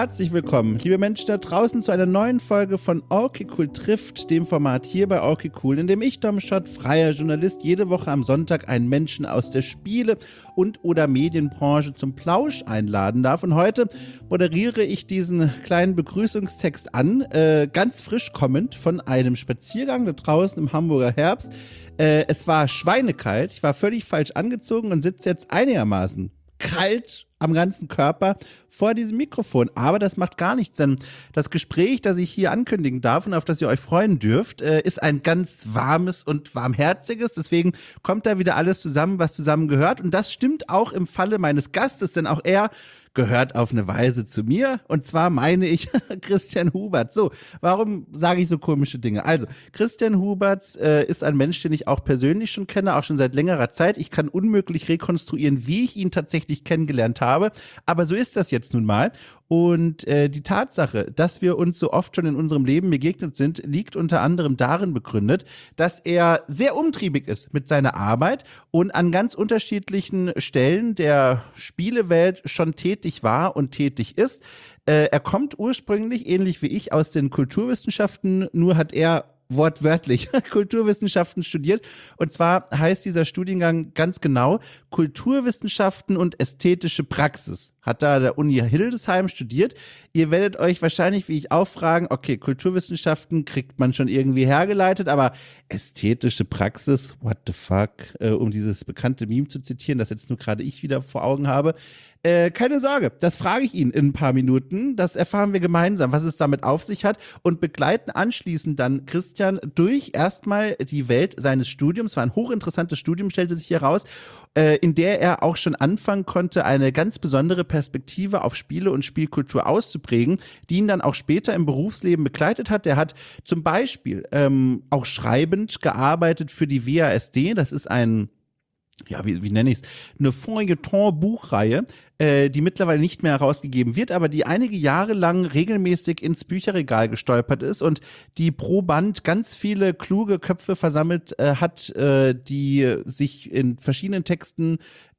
Herzlich willkommen, liebe Menschen da draußen, zu einer neuen Folge von Okay Cool trifft, dem Format hier bei Okay Cool, in dem ich, Dom Schott, freier Journalist, jede Woche am Sonntag einen Menschen aus der Spiele- und oder Medienbranche zum Plausch einladen darf. Und heute moderiere ich diesen kleinen Begrüßungstext an, ganz frisch kommend von einem Spaziergang da draußen im Hamburger Herbst. Es war schweinekalt, ich war völlig falsch angezogen und sitze jetzt einigermaßen kalt am ganzen Körper vor diesem Mikrofon. Aber das macht gar nichts, denn das Gespräch, das ich hier ankündigen darf und auf das ihr euch freuen dürft, ist ein ganz warmes und warmherziges. Deswegen kommt da wieder alles zusammen, was zusammen gehört. Und das stimmt auch im Falle meines Gastes, denn auch er gehört auf eine Weise zu mir. Und zwar meine ich Christian Huberts. So, warum sage ich so komische Dinge? Also, Christian Huberts ist ein Mensch, den ich auch persönlich schon kenne, auch schon seit längerer Zeit. Ich kann unmöglich rekonstruieren, wie ich ihn tatsächlich kennengelernt habe. Aber so ist das jetzt nun mal. Und die Tatsache, dass wir uns so oft schon in unserem Leben begegnet sind, liegt unter anderem darin begründet, dass er sehr umtriebig ist mit seiner Arbeit und an ganz unterschiedlichen Stellen der Spielewelt schon tätig war und tätig ist. Er kommt ursprünglich, ähnlich wie ich, aus den Kulturwissenschaften, nur hat er wortwörtlich Kulturwissenschaften studiert. Und zwar heißt dieser Studiengang ganz genau Kulturwissenschaften und ästhetische Praxis. Hat da an der Uni Hildesheim studiert. Ihr werdet euch wahrscheinlich, wie ich auch, fragen, okay, Kulturwissenschaften kriegt man schon irgendwie hergeleitet, aber ästhetische Praxis, what the fuck, um dieses bekannte Meme zu zitieren, das jetzt nur gerade ich wieder vor Augen habe. Keine Sorge, das frage ich ihn in ein paar Minuten. Das erfahren wir gemeinsam, was es damit auf sich hat, und begleiten anschließend dann Christian durch erstmal die Welt seines Studiums. War ein hochinteressantes Studium, stellte sich heraus, in der er auch schon anfangen konnte, eine ganz besondere Perspektive auf Spiele und Spielkultur auszuprägen, die ihn dann auch später im Berufsleben begleitet hat. Der hat zum Beispiel auch schreibend gearbeitet für die WASD. Das ist ein, ja, wie nenne ich es, eine Feuilleton-Buchreihe, die mittlerweile nicht mehr herausgegeben wird, aber die einige Jahre lang regelmäßig ins Bücherregal gestolpert ist und die pro Band ganz viele kluge Köpfe versammelt hat, die sich in verschiedenen Texten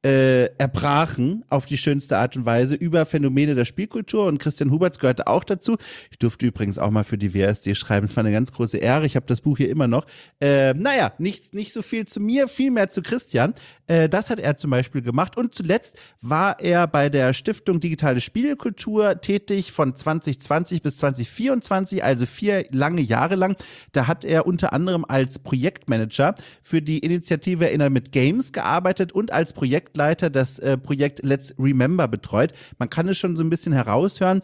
erbrachen auf die schönste Art und Weise über Phänomene der Spielkultur, und Christian Huberts gehörte auch dazu. Ich durfte übrigens auch mal für die WASD schreiben, es war eine ganz große Ehre, ich habe das Buch hier immer noch. Naja, nicht so viel zu mir, viel mehr zu Christian. Das hat er zum Beispiel gemacht, und zuletzt war er bei der Stiftung Digitale Spielekultur tätig von 2020 bis 2024, also 4 lange Jahre lang. Da hat er unter anderem als Projektmanager für die Initiative Erinnern mit Games gearbeitet und als Projektleiter das Projekt Let's Remember betreut. Man kann es schon so ein bisschen heraushören.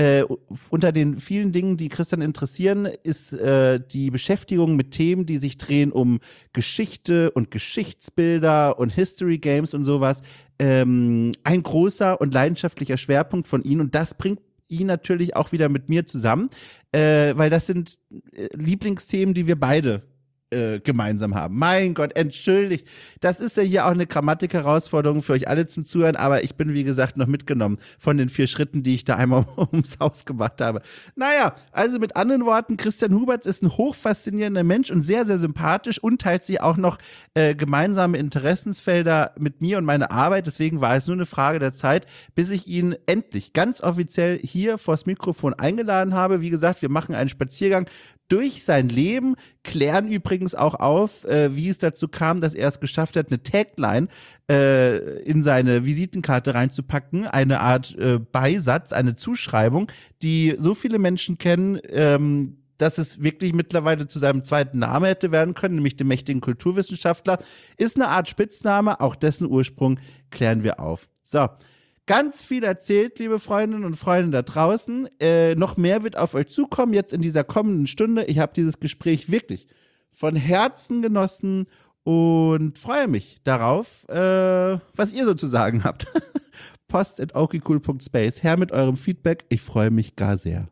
Unter den vielen Dingen, die Christian interessieren, ist die Beschäftigung mit Themen, die sich drehen um Geschichte und Geschichtsbilder und History Games und sowas. Ein großer und leidenschaftlicher Schwerpunkt von ihm, und das bringt ihn natürlich auch wieder mit mir zusammen, weil das sind Lieblingsthemen, die wir beide gemeinsam haben. Mein Gott, entschuldigt. Das ist ja hier auch eine Grammatik-Herausforderung für euch alle zum Zuhören, aber ich bin, wie gesagt, noch mitgenommen von den 4 Schritten, die ich da einmal ums Haus gemacht habe. Naja, also mit anderen Worten, Christian Huberts ist ein hochfaszinierender Mensch und sehr, sehr sympathisch und teilt sich auch noch gemeinsame Interessensfelder mit mir und meiner Arbeit. Deswegen war es nur eine Frage der Zeit, bis ich ihn endlich ganz offiziell hier vors Mikrofon eingeladen habe. Wie gesagt, wir machen einen Spaziergang durch sein Leben, klären übrigens auch auf, wie es dazu kam, dass er es geschafft hat, eine Tagline in seine Visitenkarte reinzupacken, eine Art Beisatz, eine Zuschreibung, die so viele Menschen kennen, dass es wirklich mittlerweile zu seinem zweiten Namen hätte werden können, nämlich dem mächtigen Kulturwissenschaftler. Ist eine Art Spitzname, auch dessen Ursprung klären wir auf. So. Ganz viel erzählt, liebe Freundinnen und Freunde da draußen. Noch mehr wird auf euch zukommen jetzt in dieser kommenden Stunde. Ich habe dieses Gespräch wirklich von Herzen genossen und freue mich darauf, was ihr so zu sagen habt. post@okcool.space. Her mit eurem Feedback. Ich freue mich gar sehr.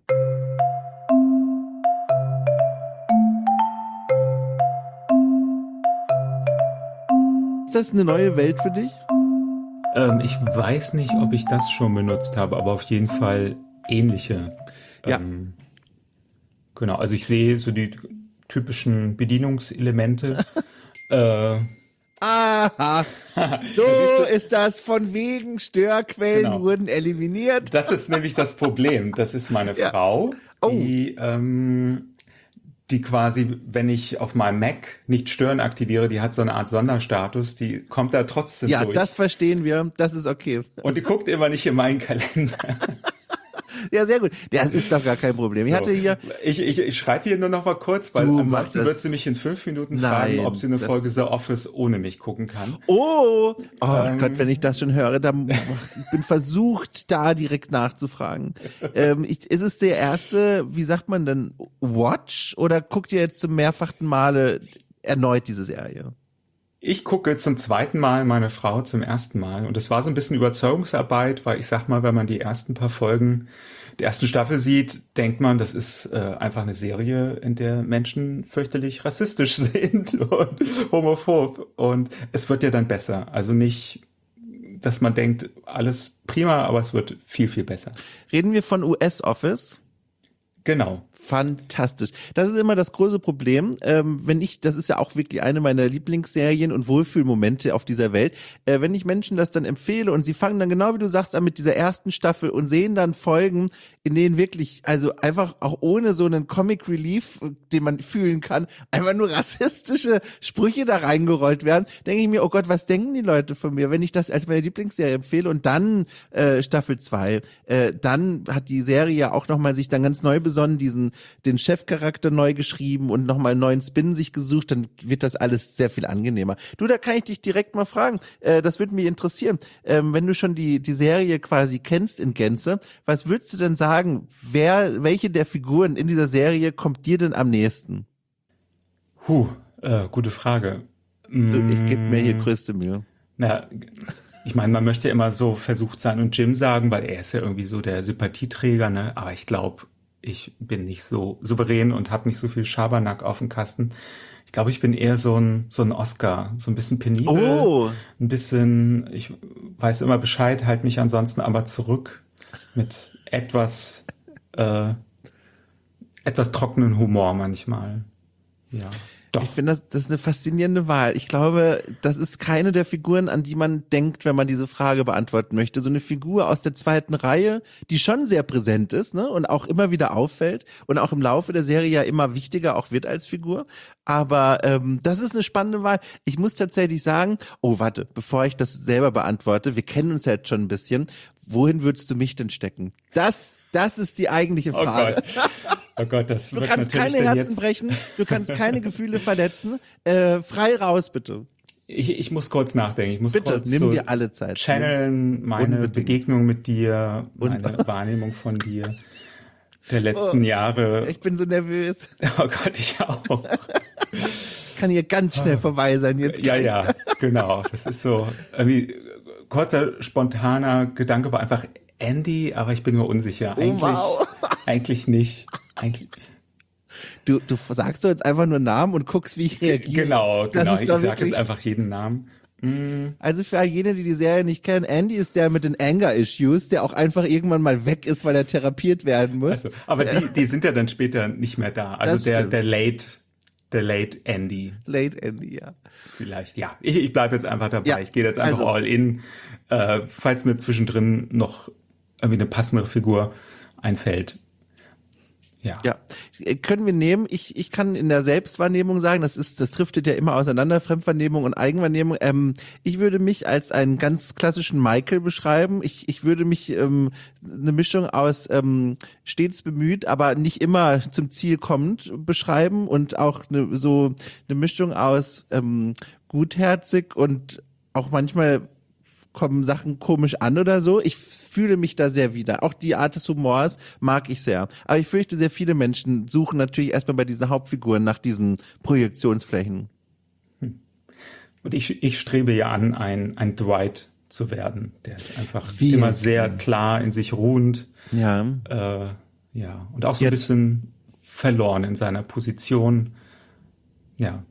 Ist das eine neue Welt für dich? Ich weiß nicht, ob ich das schon benutzt habe, aber auf jeden Fall ähnliche. Ja. Genau, also ich sehe so die typischen Bedienungselemente. Aha, so ist das, von wegen Störquellen Genau. wurden eliminiert. Das ist nämlich das Problem. Das ist meine Frau, die quasi, wenn ich auf meinem Mac nicht stören aktiviere, die hat so eine Art Sonderstatus, die kommt da trotzdem Ja, durch. das verstehen wir, das ist okay. Und die guckt immer nicht in meinen Kalender. Ja, sehr gut. Das ist doch gar kein Problem. Ich hatte hier... Ich schreibe hier nur noch mal kurz, weil ansonsten wird sie mich in 5 Minuten fragen, ob sie eine Folge The Office ohne mich gucken kann. Oh Gott, wenn ich das schon höre, dann ich bin versucht, da direkt nachzufragen. Ist es der erste, wie sagt man denn, Watch? Oder guckt ihr jetzt zum mehrfachen Male erneut diese Serie? Ich gucke zum 2. Mal, meine Frau zum 1. Mal. Und das war so ein bisschen Überzeugungsarbeit, weil ich sag mal, wenn man die ersten paar Folgen der ersten Staffel sieht, denkt man, das ist einfach eine Serie, in der Menschen fürchterlich rassistisch sind und homophob. Und es wird ja dann besser. Also nicht, dass man denkt, alles prima, aber es wird viel, viel besser. Reden wir von US Office? Genau. Fantastisch. Das ist immer das große Problem, das ist ja auch wirklich eine meiner Lieblingsserien und Wohlfühlmomente auf dieser Welt, wenn ich Menschen das dann empfehle und sie fangen dann genau wie du sagst an mit dieser ersten Staffel und sehen dann Folgen, in denen wirklich, also einfach auch ohne so einen Comic Relief, den man fühlen kann, einfach nur rassistische Sprüche da reingerollt werden, denke ich mir, oh Gott, was denken die Leute von mir, wenn ich das als meine Lieblingsserie empfehle und dann Staffel 2, dann hat die Serie ja auch nochmal sich dann ganz neu besonnen, den Chefcharakter neu geschrieben und nochmal einen neuen Spin sich gesucht, dann wird das alles sehr viel angenehmer. Du, da kann ich dich direkt mal fragen, das würde mich interessieren, wenn du schon die Serie quasi kennst in Gänze, was würdest du denn sagen, welche der Figuren in dieser Serie kommt dir denn am nächsten? Gute Frage. Ich gebe mir hier größte Mühe. Na, ich meine, man möchte immer so versucht sein und Jim sagen, weil er ist ja irgendwie so der Sympathieträger, ne? Aber ich glaube, ich bin nicht so souverän und habe nicht so viel Schabernack auf dem Kasten. Ich glaube, ich bin eher so ein Oscar, so ein bisschen penibel, ein bisschen, ich weiß immer Bescheid, halte mich ansonsten aber zurück mit etwas trockenen Humor manchmal. Ja. Doch. Ich finde, das ist eine faszinierende Wahl. Ich glaube, das ist keine der Figuren, an die man denkt, wenn man diese Frage beantworten möchte. So eine Figur aus der 2. Reihe, die schon sehr präsent ist, ne, und auch immer wieder auffällt und auch im Laufe der Serie ja immer wichtiger auch wird als Figur. Aber das ist eine spannende Wahl. Ich muss tatsächlich sagen, warte, bevor ich das selber beantworte, wir kennen uns ja jetzt schon ein bisschen. Wohin würdest du mich denn stecken? Das ist die eigentliche Frage. Oh Gott, das wird natürlich. Du kannst keine Herzen brechen, du kannst keine Gefühle verletzen. Frei raus, bitte. Ich muss kurz nachdenken. Ich muss bitte, kurz nimm dir alle Zeit. Channeln, meine Begegnung mit dir, meine Wahrnehmung von dir der letzten Jahre. Ich bin so nervös. Oh Gott, ich auch. Kann hier ganz schnell vorbei sein jetzt. Ja, genau. Das ist so irgendwie kurzer, spontaner Gedanke war einfach Andy, aber ich bin mir unsicher. Eigentlich nicht. Du sagst doch jetzt einfach nur Namen und guckst, wie ich reagiere. Genau. Ich sag jetzt einfach jeden Namen. Also für all jene, die Serie nicht kennen, Andy ist der mit den Anger-Issues, der auch einfach irgendwann mal weg ist, weil er therapiert werden muss. Also, aber die sind ja dann später nicht mehr da. Also der Late Andy. Late Andy, ja. Vielleicht, ja. Ich bleibe jetzt einfach dabei. Ja, ich gehe jetzt einfach all in. Falls mir zwischendrin noch irgendwie eine passendere Figur einfällt. Ja. Können wir nehmen. Ich kann in der Selbstwahrnehmung sagen, das driftet ja immer auseinander, Fremdwahrnehmung und Eigenwahrnehmung. Ich würde mich als einen ganz klassischen Michael beschreiben. Ich würde mich eine Mischung aus stets bemüht, aber nicht immer zum Ziel kommend beschreiben und auch eine Mischung aus gutherzig und auch manchmal kommen Sachen komisch an oder so. Ich fühle mich da sehr wieder. Auch die Art des Humors mag ich sehr. Aber ich fürchte, sehr viele Menschen suchen natürlich erstmal bei diesen Hauptfiguren nach diesen Projektionsflächen. Und ich strebe ja an, ein Dwight zu werden. Der ist einfach immer sehr klar in sich ruhend. Ja. Und auch so ein bisschen verloren in seiner Position. Ja.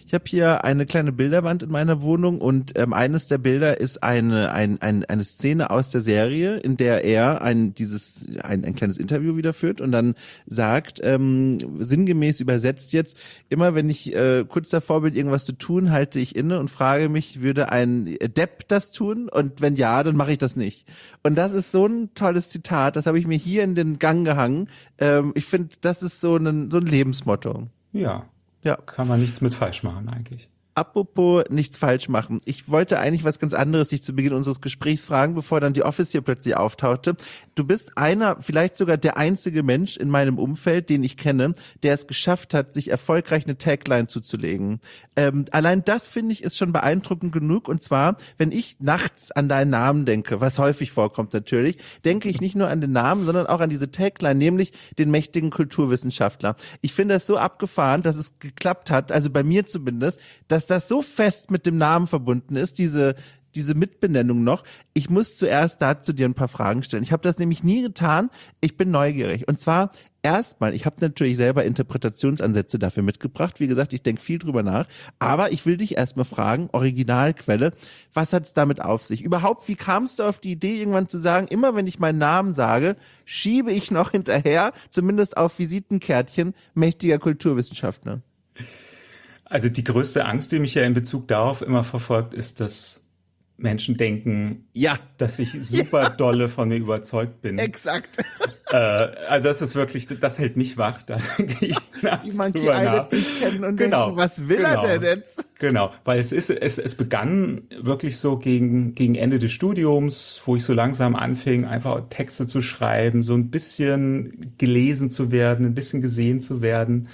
Ich habe hier eine kleine Bilderwand in meiner Wohnung und eines der Bilder ist eine Szene aus der Serie, in der er ein kleines Interview wieder führt und dann sagt, sinngemäß übersetzt jetzt, immer wenn ich kurz davor bin, irgendwas zu tun, halte ich inne und frage mich, würde ein Depp das tun? Und wenn ja, dann mache ich das nicht. Und das ist so ein tolles Zitat, das habe ich mir hier in den Gang gehangen. Ich finde, das ist so ein Lebensmotto. Ja. Ja. Kann man nichts mit falsch machen eigentlich. Apropos nichts falsch machen. Ich wollte eigentlich was ganz anderes dich zu Beginn unseres Gesprächs fragen, bevor dann die Office hier plötzlich auftauchte. Du bist vielleicht sogar der einzige Mensch in meinem Umfeld, den ich kenne, der es geschafft hat, sich erfolgreich eine Tagline zuzulegen. Allein das, finde ich, ist schon beeindruckend genug. Und zwar, wenn ich nachts an deinen Namen denke, was häufig vorkommt natürlich, denke ich nicht nur an den Namen, sondern auch an diese Tagline, nämlich den mächtigen Kulturwissenschaftler. Ich finde das so abgefahren, dass es geklappt hat, also bei mir zumindest, dass das so fest mit dem Namen verbunden ist, diese Mitbenennung noch. Ich muss zuerst dazu dir ein paar Fragen stellen. Ich habe das nämlich nie getan. Ich bin neugierig. Und zwar erstmal, ich habe natürlich selber Interpretationsansätze dafür mitgebracht. Wie gesagt, ich denke viel drüber nach. Aber ich will dich erstmal fragen, Originalquelle, was hat es damit auf sich? Überhaupt, wie kamst du auf die Idee, irgendwann zu sagen, immer wenn ich meinen Namen sage, schiebe ich noch hinterher, zumindest auf Visitenkärtchen, mächtiger Kulturwissenschaftler? Also die größte Angst, die mich ja in Bezug darauf immer verfolgt, ist, dass Menschen denken, dass ich super dolle von mir überzeugt bin. Exakt. Also das ist wirklich, das hält mich wach. Da denke ich die Monkey Island nicht kennen und denken, was will er denn jetzt? Genau, weil es begann wirklich so gegen Ende des Studiums, wo ich so langsam anfing, einfach Texte zu schreiben, so ein bisschen gelesen zu werden, ein bisschen gesehen zu werden.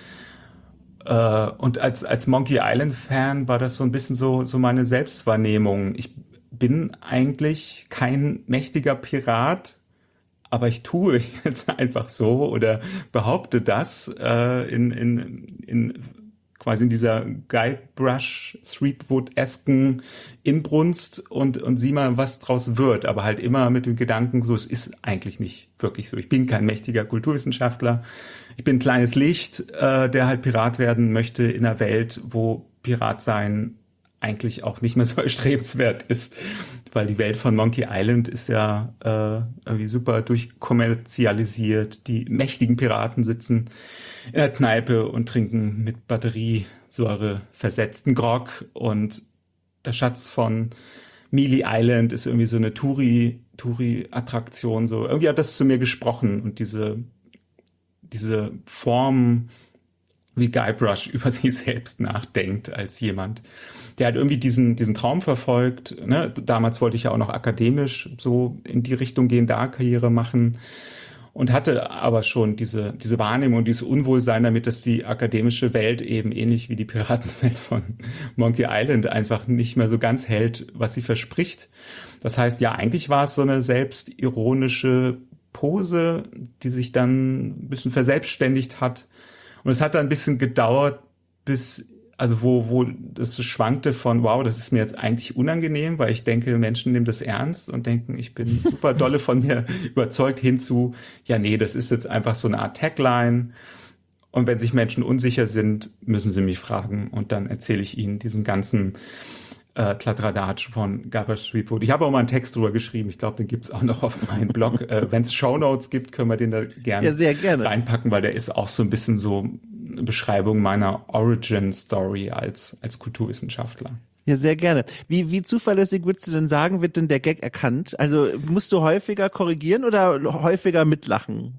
Und als Monkey Island Fan war das so ein bisschen so meine Selbstwahrnehmung. Ich bin eigentlich kein mächtiger Pirat, aber ich tue jetzt einfach so oder behaupte das quasi in dieser Guybrush Threepwood-esken Inbrunst und sieh mal, was draus wird. Aber halt immer mit dem Gedanken, so, es ist eigentlich nicht wirklich so. Ich bin kein mächtiger Kulturwissenschaftler. Ich bin ein kleines Licht, der halt Pirat werden möchte in einer Welt, wo Pirat sein eigentlich auch nicht mehr so erstrebenswert ist. Weil die Welt von Monkey Island ist ja irgendwie super durchkommerzialisiert. Die mächtigen Piraten sitzen in der Kneipe und trinken mit Batteriesäure versetzten Grog. Und der Schatz von Mealy Island ist irgendwie so eine Touri-Attraktion. So irgendwie hat das zu mir gesprochen. Und diese Form, wie Guybrush über sich selbst nachdenkt als jemand, der halt irgendwie diesen Traum verfolgt. Ne? Damals wollte ich ja auch noch akademisch so in die Richtung gehen, da Karriere machen und hatte aber schon diese Wahrnehmung und dieses Unwohlsein damit, dass die akademische Welt eben ähnlich wie die Piratenwelt von Monkey Island einfach nicht mehr so ganz hält, was sie verspricht. Das heißt, ja, eigentlich war es so eine selbstironische Pose, die sich dann ein bisschen verselbstständigt hat. Und es hat dann ein bisschen gedauert, wo das schwankte von, wow, das ist mir jetzt eigentlich unangenehm, weil ich denke, Menschen nehmen das ernst und denken, ich bin super dolle von mir überzeugt, hinzu, ja, nee, das ist jetzt einfach so eine Art Tagline. Und wenn sich Menschen unsicher sind, müssen sie mich fragen. Und dann erzähle ich ihnen diesen ganzen Kladderadatsch von Guybrush Threepwood. Ich habe auch mal einen Text drüber geschrieben. Ich glaube, den gibt's auch noch auf meinem Blog. Wenn es Shownotes gibt, können wir den da sehr gerne reinpacken, weil der ist auch so ein bisschen so eine Beschreibung meiner Origin-Story als Kulturwissenschaftler. Ja, sehr gerne. Wie zuverlässig würdest du denn sagen, wird denn der Gag erkannt? Also musst du häufiger korrigieren oder häufiger mitlachen?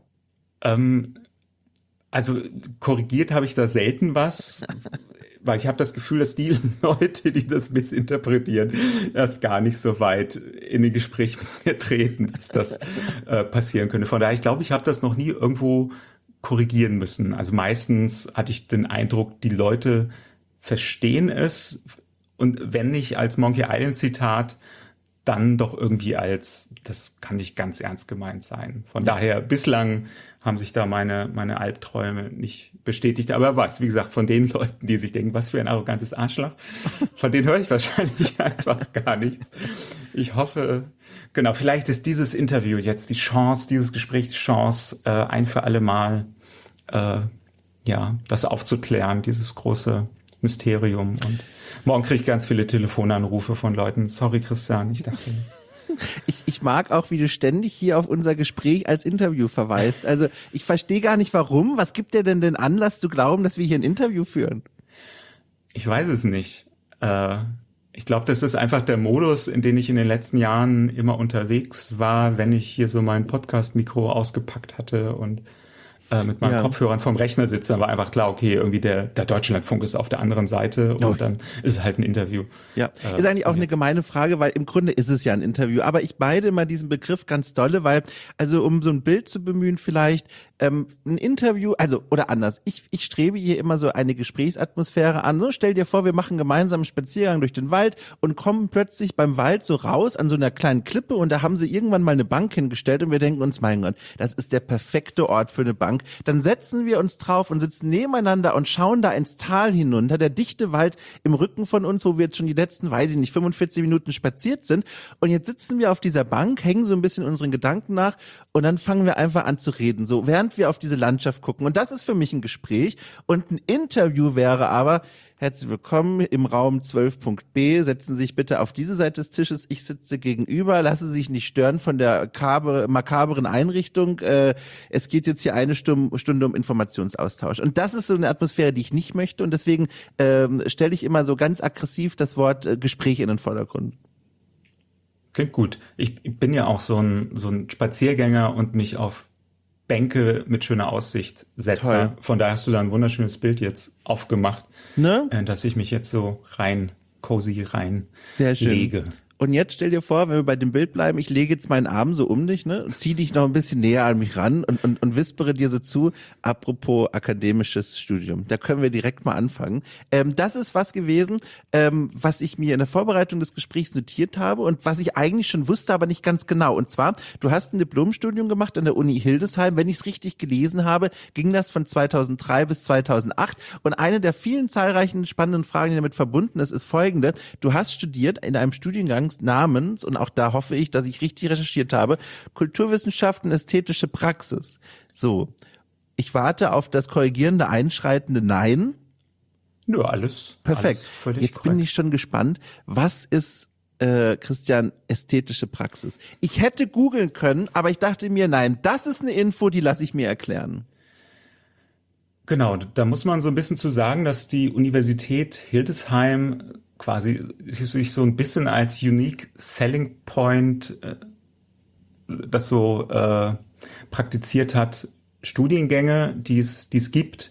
Also korrigiert habe ich da selten was, weil ich habe das Gefühl, dass die Leute, die das missinterpretieren, erst gar nicht so weit in ein Gespräch mit mir treten, dass das passieren könnte. Von daher, ich glaube, ich habe das noch nie irgendwo korrigieren müssen. Also meistens hatte ich den Eindruck, die Leute verstehen es und wenn nicht als Monkey Island Zitat, dann doch irgendwie das kann nicht ganz ernst gemeint sein. Von daher, bislang haben sich da meine Albträume nicht bestätigt. Aber wer weiß, wie gesagt, von den Leuten, die sich denken, was für ein arrogantes Arschloch, von denen höre ich wahrscheinlich einfach gar nichts. Ich hoffe, genau, vielleicht ist dieses Interview jetzt dieses Gespräch die Chance, ein für alle Mal, das aufzuklären, dieses große Mysterium. Und morgen kriege ich ganz viele Telefonanrufe von Leuten. Sorry, Christian, ich dachte... Ich mag auch, wie du ständig hier auf unser Gespräch als Interview verweist. Also ich verstehe gar nicht, warum. Was gibt dir denn den Anlass zu glauben, dass wir hier ein Interview führen? Ich weiß es nicht. Ich glaube, das ist einfach der Modus, in den ich in den letzten Jahren immer unterwegs war, wenn ich hier so mein Podcast-Mikro ausgepackt hatte und mit meinen Kopfhörern vorm Rechner sitze, dann war einfach klar, okay, irgendwie der Deutschlandfunk ist auf der anderen Seite und dann ist es halt ein Interview. Ja, ist eigentlich auch eine gemeine Frage, weil im Grunde ist es ja ein Interview, aber ich beide mal diesen Begriff ganz dolle, weil, also um so ein Bild zu bemühen vielleicht, ein Interview, also oder anders, ich strebe hier immer so eine Gesprächsatmosphäre an, so stell dir vor, wir machen gemeinsam einen Spaziergang durch den Wald und kommen plötzlich beim Wald so raus an so einer kleinen Klippe und da haben sie irgendwann mal eine Bank hingestellt und wir denken uns, mein Gott, das ist der perfekte Ort für eine Bank. Dann setzen wir uns drauf und sitzen nebeneinander und schauen da ins Tal hinunter, der dichte Wald im Rücken von uns, wo wir jetzt schon die letzten, weiß ich nicht, 45 Minuten spaziert sind und jetzt sitzen wir auf dieser Bank, hängen so ein bisschen unseren Gedanken nach und dann fangen wir einfach an zu reden, so während wir auf diese Landschaft gucken und das ist für mich ein Gespräch und ein Interview wäre aber, herzlich willkommen im Raum 12.b. Setzen Sie sich bitte auf diese Seite des Tisches. Ich sitze gegenüber. Lassen Sie sich nicht stören von der makaberen Einrichtung. Es geht jetzt hier eine Stunde um Informationsaustausch. Und das ist so eine Atmosphäre, die ich nicht möchte. Und deswegen stelle ich immer so ganz aggressiv das Wort Gespräch in den Vordergrund. Klingt gut. Ich bin ja auch so ein Spaziergänger und mich auf Bänke mit schöner Aussicht setze. Toll. Von daher hast du da ein wunderschönes Bild jetzt aufgemacht, Ne? Dass ich mich jetzt so cozy rein Sehr schön. lege. Und jetzt stell dir vor, wenn wir bei dem Bild bleiben, ich lege jetzt meinen Arm so um dich, ne, und zieh dich noch ein bisschen näher an mich ran und wispere dir so zu, apropos akademisches Studium. Da können wir direkt mal anfangen. Das ist was gewesen, was ich mir in der Vorbereitung des Gesprächs notiert habe und was ich eigentlich schon wusste, aber nicht ganz genau. Und zwar, du hast ein Diplomstudium gemacht an der Uni Hildesheim. Wenn ich es richtig gelesen habe, ging das von 2003 bis 2008. Und eine der vielen zahlreichen spannenden Fragen, die damit verbunden ist, ist folgende. Du hast studiert in einem Studiengang namens, und auch da hoffe ich, dass ich richtig recherchiert habe, Kulturwissenschaften, ästhetische Praxis. So, ich warte auf das korrigierende, einschreitende Nein. Nö, alles. Perfekt. Alles völlig Jetzt korrekt. bin ich schon gespannt. Was ist, Christian, ästhetische Praxis? Ich hätte googeln können, aber ich dachte mir, nein, das ist eine Info, die lasse ich mir erklären. Genau, da muss man so ein bisschen zu sagen, dass die Universität Hildesheim quasi sich so ein bisschen als unique selling point das so praktiziert hat, Studiengänge, die es gibt,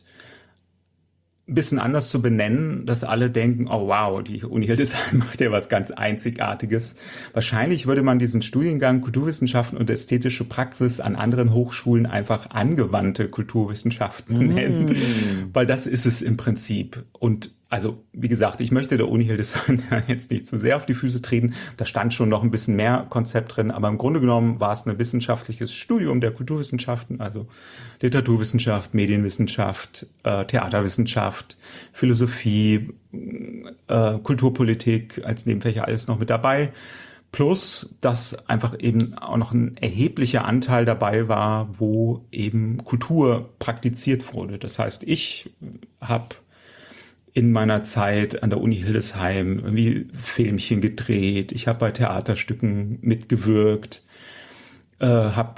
ein bisschen anders zu benennen, dass alle denken, oh wow, die Uni Hildesheim macht ja was ganz Einzigartiges. Wahrscheinlich würde man diesen Studiengang Kulturwissenschaften und ästhetische Praxis an anderen Hochschulen einfach angewandte Kulturwissenschaften nennen, weil das ist es im Prinzip. Und also, wie gesagt, ich möchte der Uni Hildesheim jetzt nicht zu sehr auf die Füße treten. Da stand schon noch ein bisschen mehr Konzept drin, aber im Grunde genommen war es ein wissenschaftliches Studium der Kulturwissenschaften, also Literaturwissenschaft, Medienwissenschaft, Theaterwissenschaft, Philosophie, Kulturpolitik als Nebenfächer alles noch mit dabei. Plus, dass einfach eben auch noch ein erheblicher Anteil dabei war, wo eben Kultur praktiziert wurde. Das heißt, ich habe in meiner Zeit an der Uni Hildesheim irgendwie Filmchen gedreht. Ich habe bei Theaterstücken mitgewirkt, habe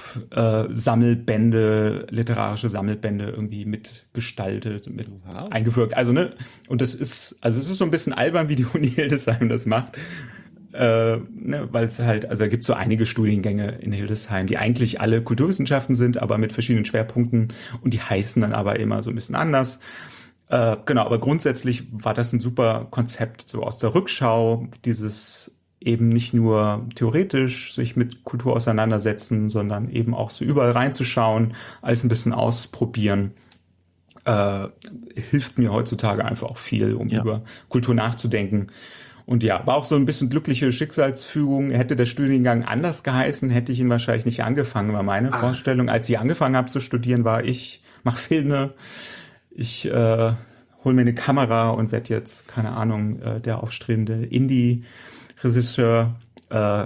literarische Sammelbände irgendwie mitgestaltet, eingewirkt. Also und es ist so ein bisschen albern, wie die Uni Hildesheim das macht. Weil es halt, also da gibt es so einige Studiengänge in Hildesheim, die eigentlich alle Kulturwissenschaften sind, aber mit verschiedenen Schwerpunkten und die heißen dann aber immer so ein bisschen anders. Genau, aber grundsätzlich war das ein super Konzept, so aus der Rückschau, dieses eben nicht nur theoretisch sich mit Kultur auseinandersetzen, sondern eben auch so überall reinzuschauen, alles ein bisschen ausprobieren, hilft mir heutzutage einfach auch viel, um über Kultur nachzudenken. Und ja, war auch so ein bisschen glückliche Schicksalsfügung. Hätte der Studiengang anders geheißen, hätte ich ihn wahrscheinlich nicht angefangen, war meine Vorstellung. Als ich angefangen habe zu studieren, war ich mache Filme. Ich hole mir eine Kamera und werde jetzt, keine Ahnung, der aufstrebende Indie-Regisseur.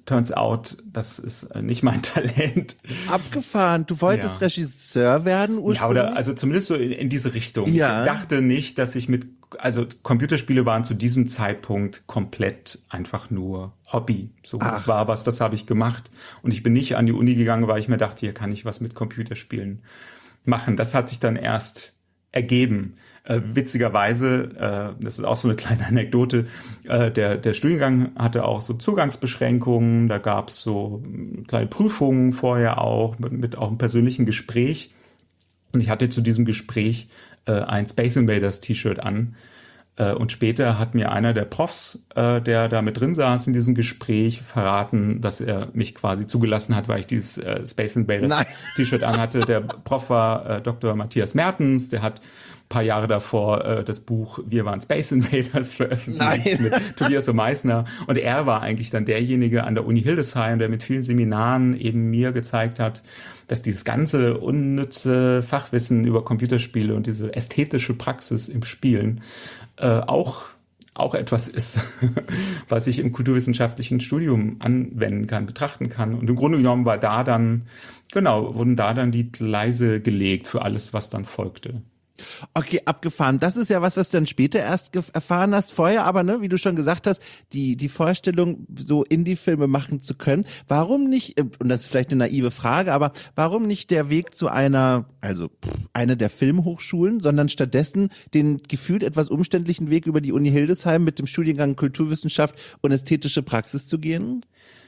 turns out, das ist nicht mein Talent. Abgefahren. Du wolltest Regisseur werden ursprünglich? Ja, oder also zumindest so in diese Richtung. Ja. Ich dachte nicht, dass ich also Computerspiele waren zu diesem Zeitpunkt komplett einfach nur Hobby. So, das war was, das habe ich gemacht. Und ich bin nicht an die Uni gegangen, weil ich mir dachte, hier kann ich was mit Computerspielen machen. Das hat sich dann erst ergeben. Witzigerweise, das ist auch so eine kleine Anekdote, der Studiengang hatte auch so Zugangsbeschränkungen, da gab es so kleine Prüfungen vorher auch, mit auch einem persönlichen Gespräch. Und ich hatte zu diesem Gespräch ein Space Invaders T-Shirt an. Und später hat mir einer der Profs, der da mit drin saß in diesem Gespräch, verraten, dass er mich quasi zugelassen hat, weil ich dieses Space Invaders T-Shirt anhatte. Der Prof war Dr. Matthias Mertens, der hat paar Jahre davor das Buch Wir waren Space Invaders veröffentlicht mit Tobias O. Meissner. Und er war eigentlich dann derjenige an der Uni Hildesheim, der mit vielen Seminaren eben mir gezeigt hat, dass dieses ganze unnütze Fachwissen über Computerspiele und diese ästhetische Praxis im Spielen auch etwas ist, was ich im kulturwissenschaftlichen Studium anwenden kann, betrachten kann. Und im Grunde genommen wurden da dann die Gleise gelegt für alles, was dann folgte. Okay, abgefahren. Das ist ja was du dann später erst erfahren hast. Vorher aber, ne, wie du schon gesagt hast, die Vorstellung, so Indie-Filme machen zu können. Warum nicht, und das ist vielleicht eine naive Frage, aber warum nicht der Weg zu einer der Filmhochschulen, sondern stattdessen den gefühlt etwas umständlichen Weg über die Uni Hildesheim mit dem Studiengang Kulturwissenschaft und ästhetische Praxis zu gehen?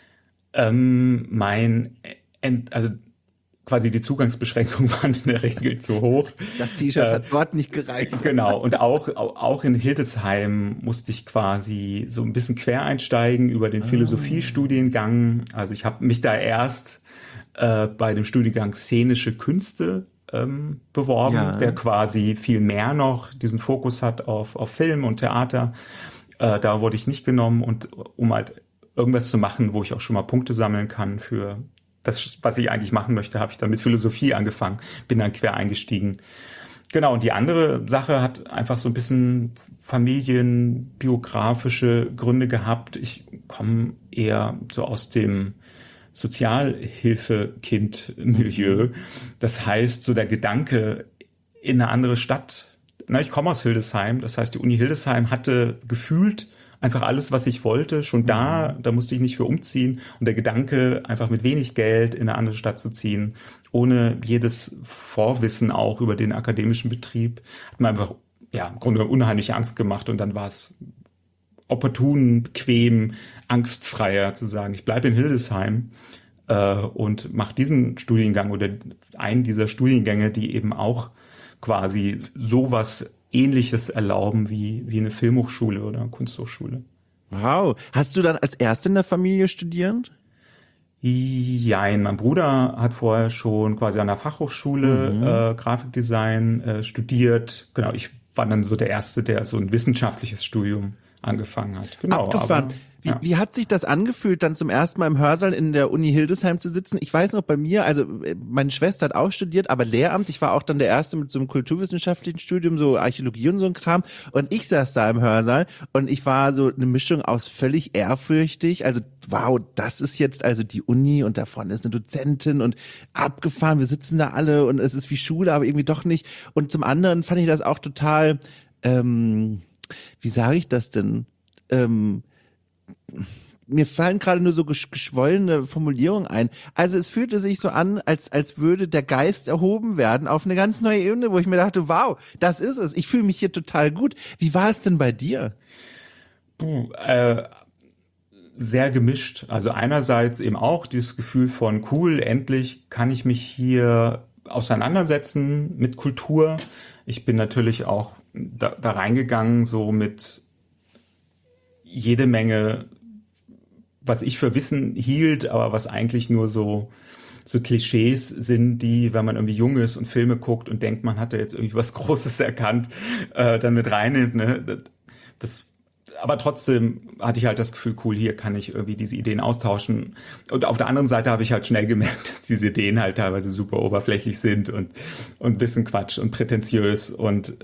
Quasi die Zugangsbeschränkungen waren in der Regel zu hoch. Das T-Shirt hat dort nicht gereicht. Genau, und auch in Hildesheim musste ich quasi so ein bisschen quer einsteigen über den Philosophiestudiengang. Also ich habe mich da erst bei dem Studiengang Szenische Künste beworben, der quasi viel mehr noch diesen Fokus hat auf Film und Theater. Da wurde ich nicht genommen, und um halt irgendwas zu machen, wo ich auch schon mal Punkte sammeln kann für das, was ich eigentlich machen möchte, habe ich dann mit Philosophie angefangen, bin dann quer eingestiegen. Genau, und die andere Sache hat einfach so ein bisschen familienbiografische Gründe gehabt. Ich komme eher so aus dem Sozialhilfekind-Milieu. Das heißt, so der Gedanke in eine andere Stadt. Ich komme aus Hildesheim, das heißt, die Uni Hildesheim hatte gefühlt einfach alles, was ich wollte, schon da musste ich nicht für umziehen. Und der Gedanke, einfach mit wenig Geld in eine andere Stadt zu ziehen, ohne jedes Vorwissen auch über den akademischen Betrieb, hat mir einfach, im Grunde unheimlich Angst gemacht. Und dann war es opportun, bequem, angstfreier zu sagen, ich bleibe in Hildesheim und mache diesen Studiengang oder einen dieser Studiengänge, die eben auch quasi sowas Ähnliches erlauben wie eine Filmhochschule oder eine Kunsthochschule. Wow. Hast du dann als Erste in der Familie studiert? Ja, mein Bruder hat vorher schon quasi an der Fachhochschule Grafikdesign studiert. Genau, ich war dann so der Erste, der so ein wissenschaftliches Studium angefangen hat. Genau, abgefahren. Wie hat sich das angefühlt, dann zum ersten Mal im Hörsaal in der Uni Hildesheim zu sitzen? Ich weiß noch, bei mir, also meine Schwester hat auch studiert, aber Lehramt. Ich war auch dann der Erste mit so einem kulturwissenschaftlichen Studium, so Archäologie und so ein Kram. Und ich saß da im Hörsaal und ich war so eine Mischung aus völlig ehrfürchtig. Also wow, das ist jetzt also die Uni und da vorne ist eine Dozentin und abgefahren. Wir sitzen da alle und es ist wie Schule, aber irgendwie doch nicht. Und zum anderen fand ich das auch total, wie sage ich das denn? Mir fallen gerade nur so geschwollene Formulierungen ein. Also es fühlte sich so an, als würde der Geist erhoben werden auf eine ganz neue Ebene, wo ich mir dachte, wow, das ist es. Ich fühle mich hier total gut. Wie war es denn bei dir? Sehr gemischt. Also einerseits eben auch dieses Gefühl von cool, endlich kann ich mich hier auseinandersetzen mit Kultur. Ich bin natürlich auch da reingegangen so mit jede Menge, was ich für Wissen hielt, aber was eigentlich nur so Klischees sind, die, wenn man irgendwie jung ist und Filme guckt und denkt, man hat da jetzt irgendwie was Großes erkannt, dann mit reinnimmt. Ne? Aber trotzdem hatte ich halt das Gefühl, cool, hier kann ich irgendwie diese Ideen austauschen. Und auf der anderen Seite habe ich halt schnell gemerkt, dass diese Ideen halt teilweise super oberflächlich sind und ein bisschen Quatsch und prätentiös. Und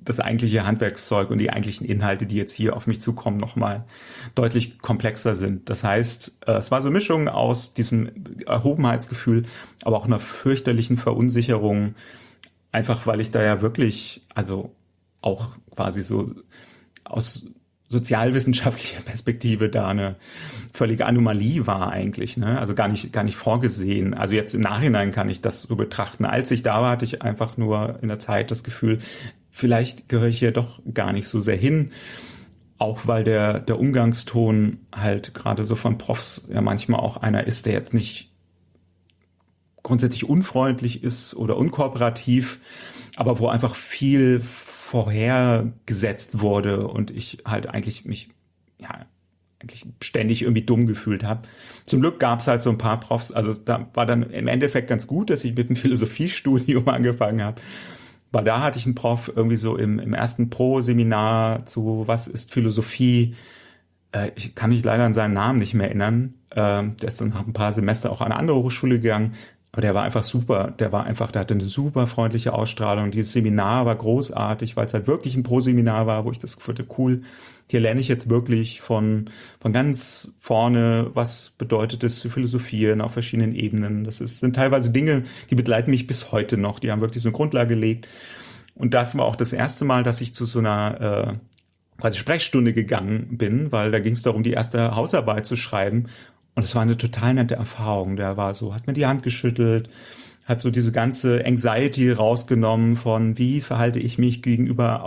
das eigentliche Handwerkszeug und die eigentlichen Inhalte, die jetzt hier auf mich zukommen, nochmal deutlich komplexer sind. Das heißt, es war so eine Mischung aus diesem Erhobenheitsgefühl, aber auch einer fürchterlichen Verunsicherung, einfach weil ich da ja wirklich, also auch quasi so aus sozialwissenschaftlicher Perspektive da eine völlige Anomalie war eigentlich, ne? Also gar nicht vorgesehen. Also jetzt im Nachhinein kann ich das so betrachten. Als ich da war, hatte ich einfach nur in der Zeit das Gefühl, vielleicht gehöre ich hier doch gar nicht so sehr hin. Auch weil der Umgangston halt gerade so von Profs ja manchmal auch einer ist, der jetzt nicht grundsätzlich unfreundlich ist oder unkooperativ, aber wo einfach viel vorhergesetzt wurde und ich halt eigentlich mich eigentlich ständig irgendwie dumm gefühlt habe. Zum Glück gab es halt so ein paar Profs, also da war dann im Endeffekt ganz gut, dass ich mit dem Philosophiestudium angefangen habe, weil da hatte ich einen Prof irgendwie so im ersten Pro-Seminar zu was ist Philosophie, ich kann mich leider an seinen Namen nicht mehr erinnern, der ist dann nach ein paar Semester auch an eine andere Hochschule gegangen, aber der war einfach super, der hatte eine super freundliche Ausstrahlung, dieses Seminar war großartig, weil es halt wirklich ein Pro-Seminar war, wo ich das Gefühl hatte, cool, hier lerne ich jetzt wirklich von ganz vorne, was bedeutet es zu philosophieren auf verschiedenen Ebenen. Sind teilweise Dinge, die begleiten mich bis heute noch. Die haben wirklich so eine Grundlage gelegt. Und das war auch das erste Mal, dass ich zu so einer quasi Sprechstunde gegangen bin, weil da ging es darum, die erste Hausarbeit zu schreiben. Und es war eine total nette Erfahrung. Der war so, hat mir die Hand geschüttelt, hat so diese ganze Anxiety rausgenommen von, wie verhalte ich mich gegenüber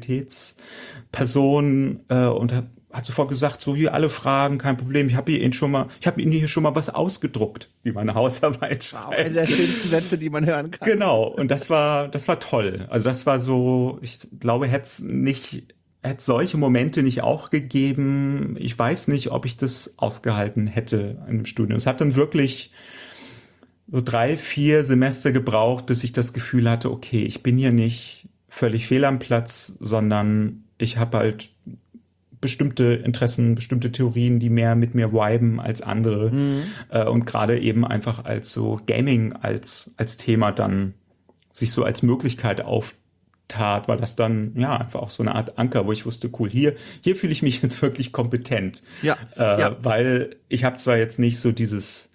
Autoritätspersonen und hat sofort gesagt, so hier alle Fragen, kein Problem. Ich habe Ihnen hier schon mal was ausgedruckt, wie meine Hausarbeit schreibt. Einer der schönsten Sätze, die man hören kann. Genau. Und das war toll. Also das war so, ich glaube, hätte solche Momente nicht auch gegeben. Ich weiß nicht, ob ich das ausgehalten hätte im Studium. Es hat dann wirklich so 3-4 Semester gebraucht, bis ich das Gefühl hatte, okay, ich bin hier nicht völlig fehl am Platz, sondern ich habe halt bestimmte Interessen, bestimmte Theorien, die mehr mit mir viben als andere. Und gerade eben einfach als so Gaming als Thema dann sich so als Möglichkeit auftat, war das dann ja einfach auch so eine Art Anker, wo ich wusste, cool, hier fühle ich mich jetzt wirklich kompetent. Weil ich habe zwar jetzt nicht so diese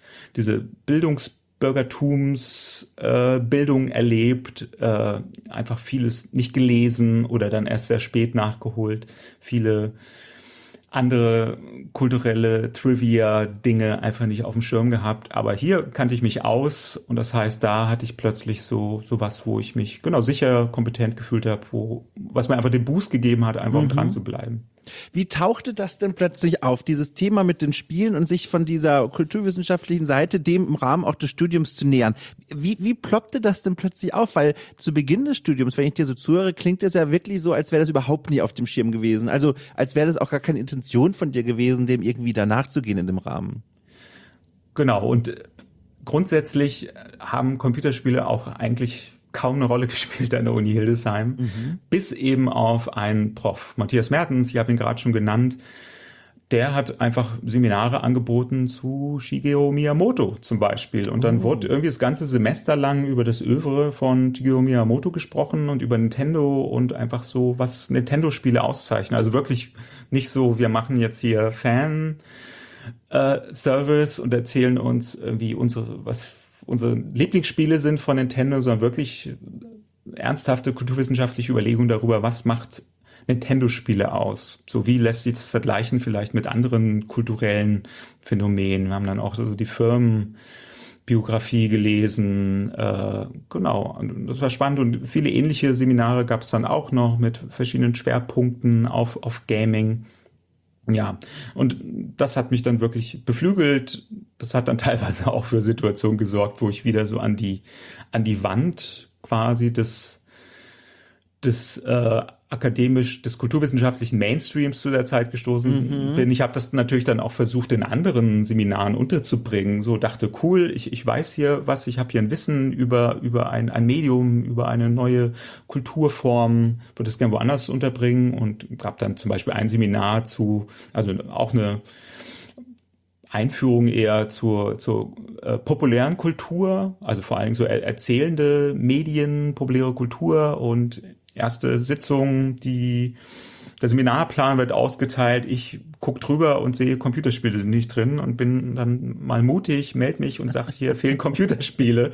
Bildung erlebt, einfach vieles nicht gelesen oder dann erst sehr spät nachgeholt, viele andere kulturelle Trivia-Dinge einfach nicht auf dem Schirm gehabt, aber hier kannte ich mich aus und das heißt, da hatte ich plötzlich so was, wo ich mich genau sicher kompetent gefühlt habe, was mir einfach den Boost gegeben hat, einfach um dran zu bleiben. Wie tauchte das denn plötzlich auf, dieses Thema mit den Spielen und sich von dieser kulturwissenschaftlichen Seite dem im Rahmen auch des Studiums zu nähern? Wie ploppte das denn plötzlich auf? Weil zu Beginn des Studiums, wenn ich dir so zuhöre, klingt es ja wirklich so, als wäre das überhaupt nie auf dem Schirm gewesen. Also als wäre das auch gar keine Intention von dir gewesen, dem irgendwie danach zu gehen in dem Rahmen. Genau, und grundsätzlich haben Computerspiele auch eigentlich kaum eine Rolle gespielt an der Uni Hildesheim, bis eben auf einen Prof, Matthias Mertens, ich habe ihn gerade schon genannt, der hat einfach Seminare angeboten zu Shigeru Miyamoto zum Beispiel. Und dann wurde irgendwie das ganze Semester lang über das Œuvre von Shigeru Miyamoto gesprochen und über Nintendo und einfach so, was Nintendo-Spiele auszeichnen. Also wirklich nicht so, wir machen jetzt hier Fan-Service und erzählen uns irgendwie unsere Lieblingsspiele sind von Nintendo, sondern wirklich ernsthafte kulturwissenschaftliche Überlegungen darüber, was macht Nintendo-Spiele aus? So wie lässt sich das vergleichen vielleicht mit anderen kulturellen Phänomenen? Wir haben dann auch so die Firmenbiografie gelesen, genau, und das war spannend und viele ähnliche Seminare gab es dann auch noch mit verschiedenen Schwerpunkten auf Gaming. Ja, und das hat mich dann wirklich beflügelt. Das hat dann teilweise auch für Situationen gesorgt, wo ich wieder so an die Wand quasi des kulturwissenschaftlichen Mainstreams zu der Zeit gestoßen bin. Ich habe das natürlich dann auch versucht, in anderen Seminaren unterzubringen. So dachte, cool, ich weiß hier was, ich habe hier ein Wissen über ein Medium, über eine neue Kulturform, würde es gerne woanders unterbringen und gab dann zum Beispiel ein Seminar also auch eine Einführung eher zur populären Kultur, also vor allem so erzählende Medien, populäre Kultur und erste Sitzung, der Seminarplan wird ausgeteilt, ich gucke drüber und sehe, Computerspiele sind nicht drin und bin dann mal mutig, melde mich und sage, hier fehlen Computerspiele.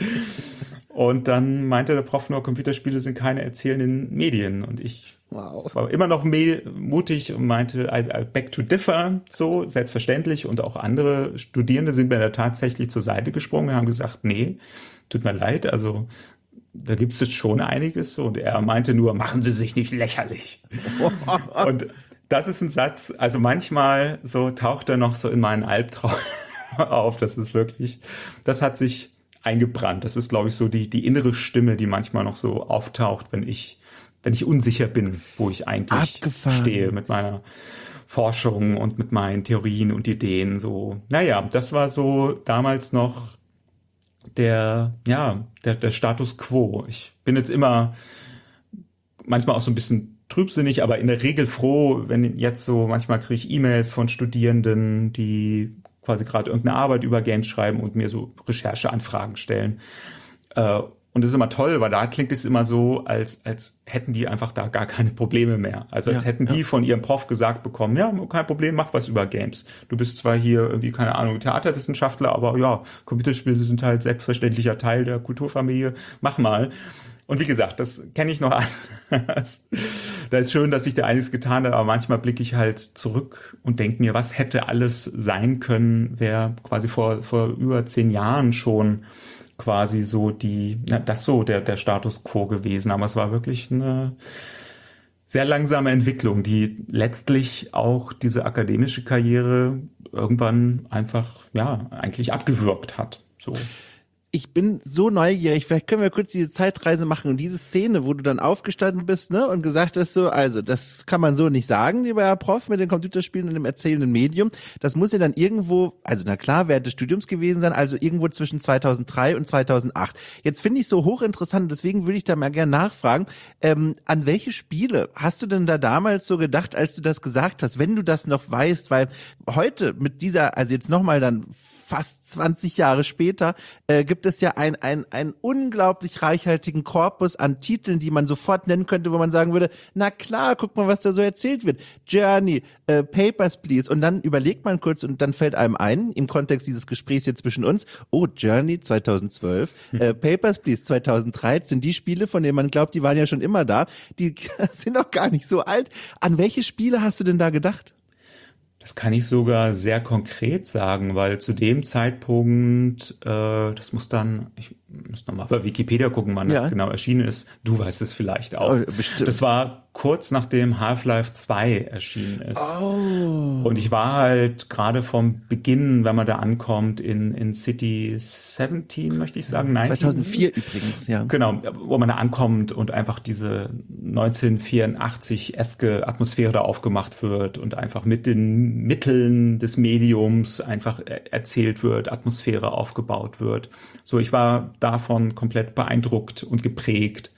Und dann meinte der Prof nur, Computerspiele sind keine erzählenden Medien. Und ich war immer noch mutig und meinte, I beg to differ, so selbstverständlich. Und auch andere Studierende sind mir da tatsächlich zur Seite gesprungen und haben gesagt, nee, tut mir leid, also da gibt es jetzt schon einiges. Und er meinte nur, machen Sie sich nicht lächerlich. Und das ist ein Satz, also manchmal so taucht er noch so in meinen Albtraum auf. Das ist wirklich, das hat sich eingebrannt. Das ist, glaube ich, so die innere Stimme, die manchmal noch so auftaucht, wenn ich unsicher bin, wo ich eigentlich stehe mit meiner Forschung und mit meinen Theorien und Ideen. So, naja, das war so damals noch der Status quo. Ich bin jetzt immer manchmal auch so ein bisschen trübsinnig, aber in der Regel froh, wenn jetzt so, manchmal kriege ich E-Mails von Studierenden, die quasi gerade irgendeine Arbeit über Games schreiben und mir so Rechercheanfragen stellen. Und das ist immer toll, weil da klingt es immer so, als hätten die einfach da gar keine Probleme mehr. Also als hätten die von ihrem Prof gesagt bekommen, ja, kein Problem, mach was über Games. Du bist zwar hier irgendwie, keine Ahnung, Theaterwissenschaftler, aber ja, Computerspiele sind halt selbstverständlicher Teil der Kulturfamilie, mach mal. Und wie gesagt, das kenne ich noch anders. Da ist schön, dass sich da einiges getan hat, aber manchmal blicke ich halt zurück und denke mir, was hätte alles sein können, wäre quasi vor über 10 Jahren schon quasi so der Status quo gewesen. Aber es war wirklich eine sehr langsame Entwicklung, die letztlich auch diese akademische Karriere irgendwann einfach, eigentlich abgewürgt hat. So. Ich bin so neugierig, vielleicht können wir kurz diese Zeitreise machen und diese Szene, wo du dann aufgestanden bist, ne, und gesagt hast so, also das kann man so nicht sagen, lieber Herr Prof, mit den Computerspielen und dem erzählenden Medium. Das muss ja dann irgendwo, also na klar, während des Studiums gewesen sein, also irgendwo zwischen 2003 und 2008. Jetzt finde ich so hochinteressant, deswegen würde ich da mal gerne nachfragen, an welche Spiele hast du denn da damals so gedacht, als du das gesagt hast, wenn du das noch weißt, weil heute mit dieser, also jetzt nochmal dann fast 20 Jahre später, gibt es ja einen unglaublich reichhaltigen Korpus an Titeln, die man sofort nennen könnte, wo man sagen würde, na klar, guck mal, was da so erzählt wird. Journey, Papers, Please. Und dann überlegt man kurz und dann fällt einem ein, im Kontext dieses Gesprächs hier zwischen uns, oh, Journey 2012, Papers, Please 2013, die Spiele, von denen man glaubt, die waren ja schon immer da, die sind doch gar nicht so alt. An welche Spiele hast du denn da gedacht? Das kann ich sogar sehr konkret sagen, weil zu dem Zeitpunkt, das muss dann, ich muss nochmal bei Wikipedia gucken, wann das genau erschienen ist. Du weißt es vielleicht auch. Oh, bestimmt. Das war kurz nachdem Half-Life 2 erschienen ist. Oh. Und ich war halt gerade vom Beginn, wenn man da ankommt, in City 17, möchte ich sagen. 2004 übrigens, ja. Genau, wo man da ankommt und einfach diese 1984-eske Atmosphäre da aufgemacht wird und einfach mit den Mitteln des Mediums einfach erzählt wird, Atmosphäre aufgebaut wird. So, ich war davon komplett beeindruckt und geprägt.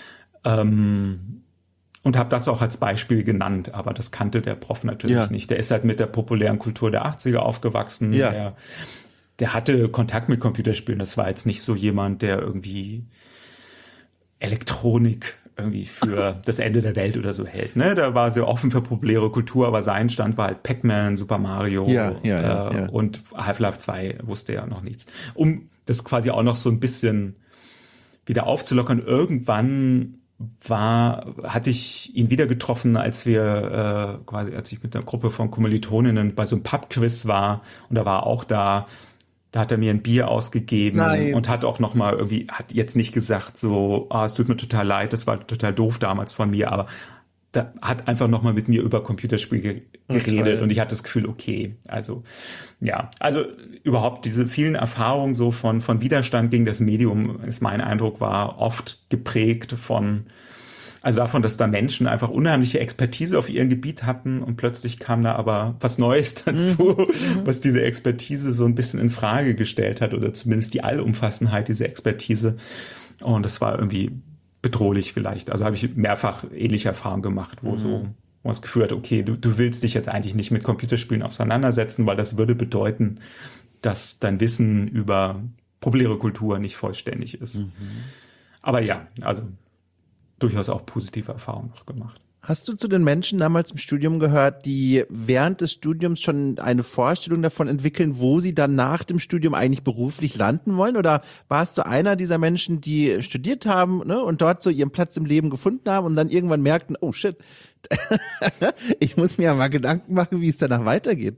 Und habe das auch als Beispiel genannt, aber das kannte der Prof natürlich nicht. Der ist halt mit der populären Kultur der 80er aufgewachsen. Ja. Der hatte Kontakt mit Computerspielen. Das war jetzt nicht so jemand, der irgendwie Elektronik irgendwie für das Ende der Welt oder so hält. Ne? Der war sehr offen für populäre Kultur, aber sein Stand war halt Pac-Man, Super Mario und Half-Life 2 wusste ja noch nichts. Um das quasi auch noch so ein bisschen wieder aufzulockern, irgendwann hatte ich ihn wieder getroffen, als ich mit einer Gruppe von Kommilitoninnen bei so einem Pub-Quiz war und da war er auch da hat er mir ein Bier ausgegeben und hat auch noch mal irgendwie, hat jetzt nicht gesagt so, es tut mir total leid, das war total doof damals von mir, aber da hat einfach noch mal mit mir über Computerspiele geredet und ich hatte das Gefühl, okay, also überhaupt diese vielen Erfahrungen so von Widerstand gegen das Medium, ist mein Eindruck, war oft geprägt davon, dass da Menschen einfach unheimliche Expertise auf ihrem Gebiet hatten und plötzlich kam da aber was Neues dazu, was diese Expertise so ein bisschen in Frage gestellt hat oder zumindest die Allumfassenheit dieser Expertise. Und das war irgendwie bedrohlich vielleicht. Also habe ich mehrfach ähnliche Erfahrungen gemacht, wo man das Gefühl hat, okay, du willst dich jetzt eigentlich nicht mit Computerspielen auseinandersetzen, weil das würde bedeuten, dass dein Wissen über populäre Kultur nicht vollständig ist. Aber ja, also durchaus auch positive Erfahrungen noch gemacht. Hast du zu den Menschen damals im Studium gehört, die während des Studiums schon eine Vorstellung davon entwickeln, wo sie dann nach dem Studium eigentlich beruflich landen wollen? Oder warst du einer dieser Menschen, die studiert haben, ne, und dort so ihren Platz im Leben gefunden haben und dann irgendwann merkten, oh shit, ich muss mir ja mal Gedanken machen, wie es danach weitergeht?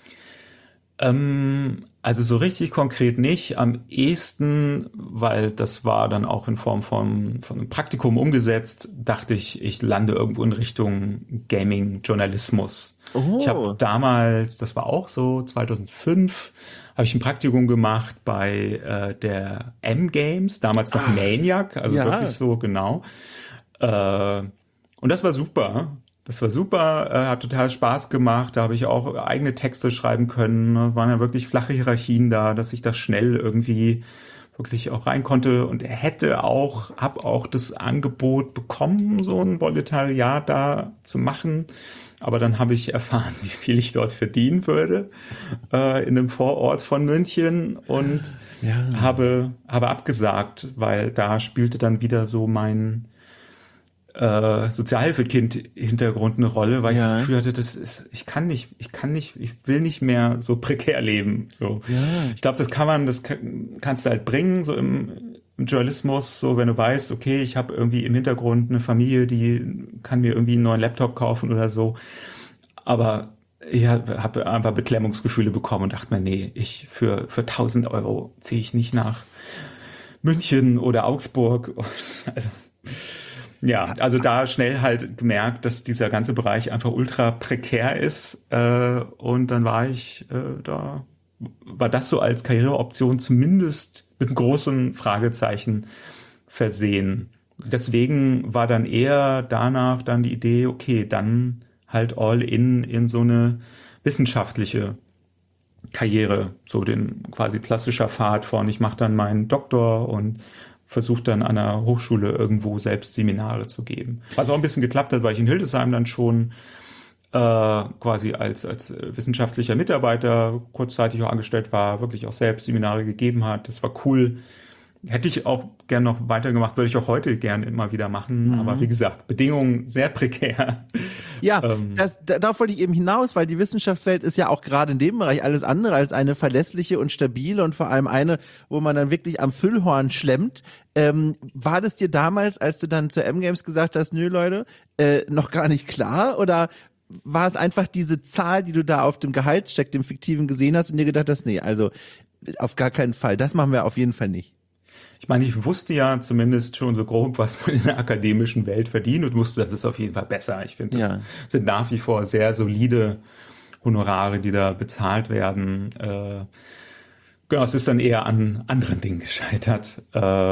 Also so richtig konkret nicht. Am ehesten, weil das war dann auch in Form von einem Praktikum umgesetzt, dachte ich, ich lande irgendwo in Richtung Gaming-Journalismus. Oh. Ich habe damals, das war auch so 2005, habe ich ein Praktikum gemacht bei der M-Games, damals noch Maniac, also ja. wirklich so genau. Und das war super. Das war super, hat total Spaß gemacht. Da habe ich auch eigene Texte schreiben können. Da waren ja wirklich flache Hierarchien da, dass ich da schnell irgendwie wirklich auch rein konnte. Und er habe auch das Angebot bekommen, so ein Volontariat da zu machen. Aber dann habe ich erfahren, wie viel ich dort verdienen würde in einem Vorort von München und habe abgesagt, weil da spielte dann wieder so mein Sozialhilfekind-Hintergrund eine Rolle, weil ich das Gefühl hatte, ich will nicht mehr so prekär leben. So. Ja. Ich glaube, das kannst du halt bringen, so im Journalismus, so wenn du weißt, okay, ich habe irgendwie im Hintergrund eine Familie, die kann mir irgendwie einen neuen Laptop kaufen oder so. Aber ich habe einfach Beklemmungsgefühle bekommen und dachte mir, nee, für 1.000 Euro ziehe ich nicht nach München oder Augsburg. Und also da schnell halt gemerkt, dass dieser ganze Bereich einfach ultra prekär ist. Und dann war das so als Karriereoption zumindest mit einem großen Fragezeichen versehen. Deswegen war dann eher danach dann die Idee, okay, dann halt all in so eine wissenschaftliche Karriere, so den quasi klassischer Pfad von, ich mache dann meinen Doktor und versucht dann an der Hochschule irgendwo selbst Seminare zu geben. Was auch ein bisschen geklappt hat, weil ich in Hildesheim dann schon quasi als wissenschaftlicher Mitarbeiter kurzzeitig auch angestellt war, wirklich auch selbst Seminare gegeben hat. Das war cool. Hätte ich auch gern noch weitergemacht, würde ich auch heute gern immer wieder machen. Aber wie gesagt, Bedingungen sehr prekär. Ja, darauf wollte ich eben hinaus, weil die Wissenschaftswelt ist ja auch gerade in dem Bereich alles andere als eine verlässliche und stabile und vor allem eine, wo man dann wirklich am Füllhorn schlemmt. War das dir damals, als du dann zur M-Games gesagt hast, nö Leute, noch gar nicht klar? Oder war es einfach diese Zahl, die du da auf dem Gehaltscheck, dem fiktiven, gesehen hast und dir gedacht hast, nee, also auf gar keinen Fall, das machen wir auf jeden Fall nicht? Ich meine, ich wusste ja zumindest schon so grob, was man in der akademischen Welt verdient und wusste, das ist auf jeden Fall besser. Ich finde, das sind nach wie vor sehr solide Honorare, die da bezahlt werden. Genau, es ist dann eher an anderen Dingen gescheitert.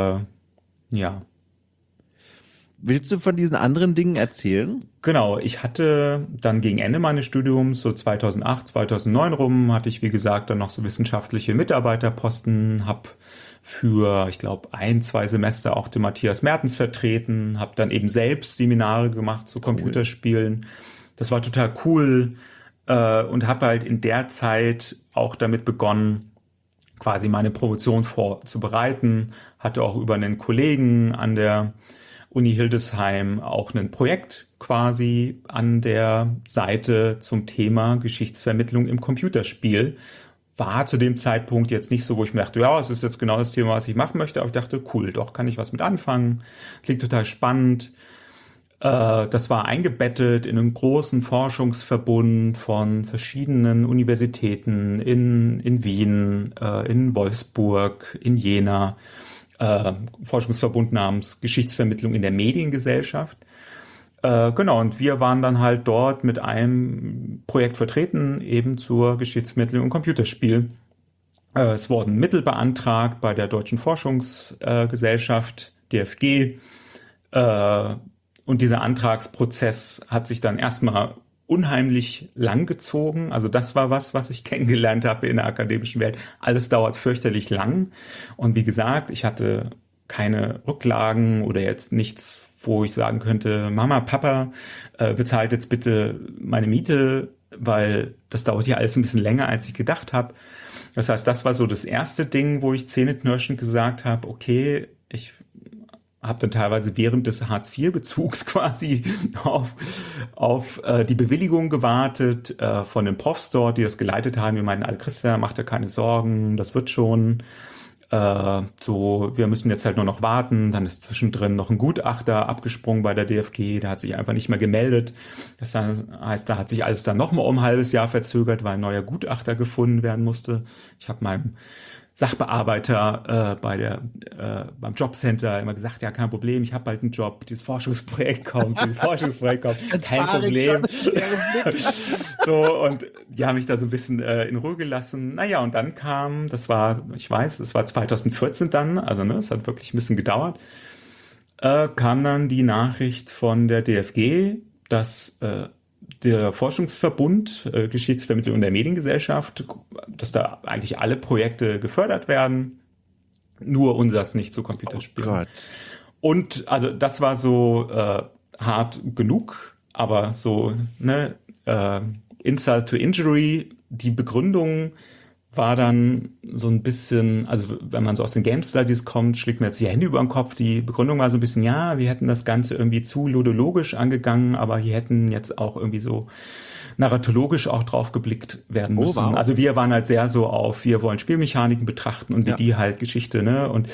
Willst du von diesen anderen Dingen erzählen? Genau, ich hatte dann gegen Ende meines Studiums, so 2008, 2009 rum, hatte ich, wie gesagt, dann noch so wissenschaftliche Mitarbeiterposten, habe für, ich glaube, 1-2 Semester auch den Matthias Mertens vertreten, habe dann eben selbst Seminare gemacht zu Computerspielen. Das war total cool und habe halt in der Zeit auch damit begonnen, quasi meine Promotion vorzubereiten. Hatte auch über einen Kollegen an der Uni Hildesheim auch ein Projekt quasi an der Seite zum Thema Geschichtsvermittlung im Computerspiel. War zu dem Zeitpunkt jetzt nicht so, wo ich mir dachte, ja, es ist jetzt genau das Thema, was ich machen möchte, aber ich dachte, cool, doch, kann ich was mit anfangen. Klingt total spannend. Das war eingebettet in einen großen Forschungsverbund von verschiedenen Universitäten in Wien, in Wolfsburg, in Jena. Forschungsverbund namens Geschichtsvermittlung in der Mediengesellschaft. Genau, und wir waren dann halt dort mit einem Projekt vertreten, eben zur Geschichtsvermittlung im Computerspiel. Es wurden Mittel beantragt bei der Deutschen Forschungsgesellschaft, DFG. Und dieser Antragsprozess hat sich dann erstmal unheimlich lang gezogen. Also das war was ich kennengelernt habe in der akademischen Welt. Alles dauert fürchterlich lang. Und wie gesagt, ich hatte keine Rücklagen oder jetzt nichts, wo ich sagen könnte, Mama, Papa, bezahlt jetzt bitte meine Miete, weil das dauert ja alles ein bisschen länger, als ich gedacht habe. Das heißt, das war so das erste Ding, wo ich zähneknirschend gesagt habe, okay, ich habe dann teilweise während des Hartz-IV-Bezugs quasi auf die Bewilligung gewartet von den Profs dort, die das geleitet haben. Die meinten, Christa, mach dir keine Sorgen, das wird schon. So, wir müssen jetzt halt nur noch warten. Dann ist zwischendrin noch ein Gutachter abgesprungen bei der DFG, der hat sich einfach nicht mehr gemeldet. Das heißt, da hat sich alles dann nochmal um ein halbes Jahr verzögert, weil ein neuer Gutachter gefunden werden musste. Ich habe meinem Sachbearbeiter beim Jobcenter immer gesagt, ja, kein Problem, ich habe bald einen Job, dieses Forschungsprojekt kommt, kein Problem. So, und die haben mich da so ein bisschen in Ruhe gelassen. Naja, und dann kam, das war 2014 dann, also ne, es hat wirklich ein bisschen gedauert, kam dann die Nachricht von der DFG, dass der Forschungsverbund Geschichtsvermittlung der Mediengesellschaft, dass da eigentlich alle Projekte gefördert werden, nur unseres nicht zu Computerspielen. Oh Gott. Und also das war so hart genug, aber so ne, Insult to Injury, die Begründung war dann so ein bisschen, also wenn man so aus den Game Studies kommt, schlägt mir jetzt die Hände über den Kopf. Die Begründung war so ein bisschen, ja, wir hätten das Ganze irgendwie zu ludologisch angegangen, aber hier hätten jetzt auch irgendwie so narratologisch auch drauf geblickt werden müssen. Oh, wow. Also wir waren halt sehr so auf, wir wollen Spielmechaniken betrachten und wie die halt Geschichte, ne, und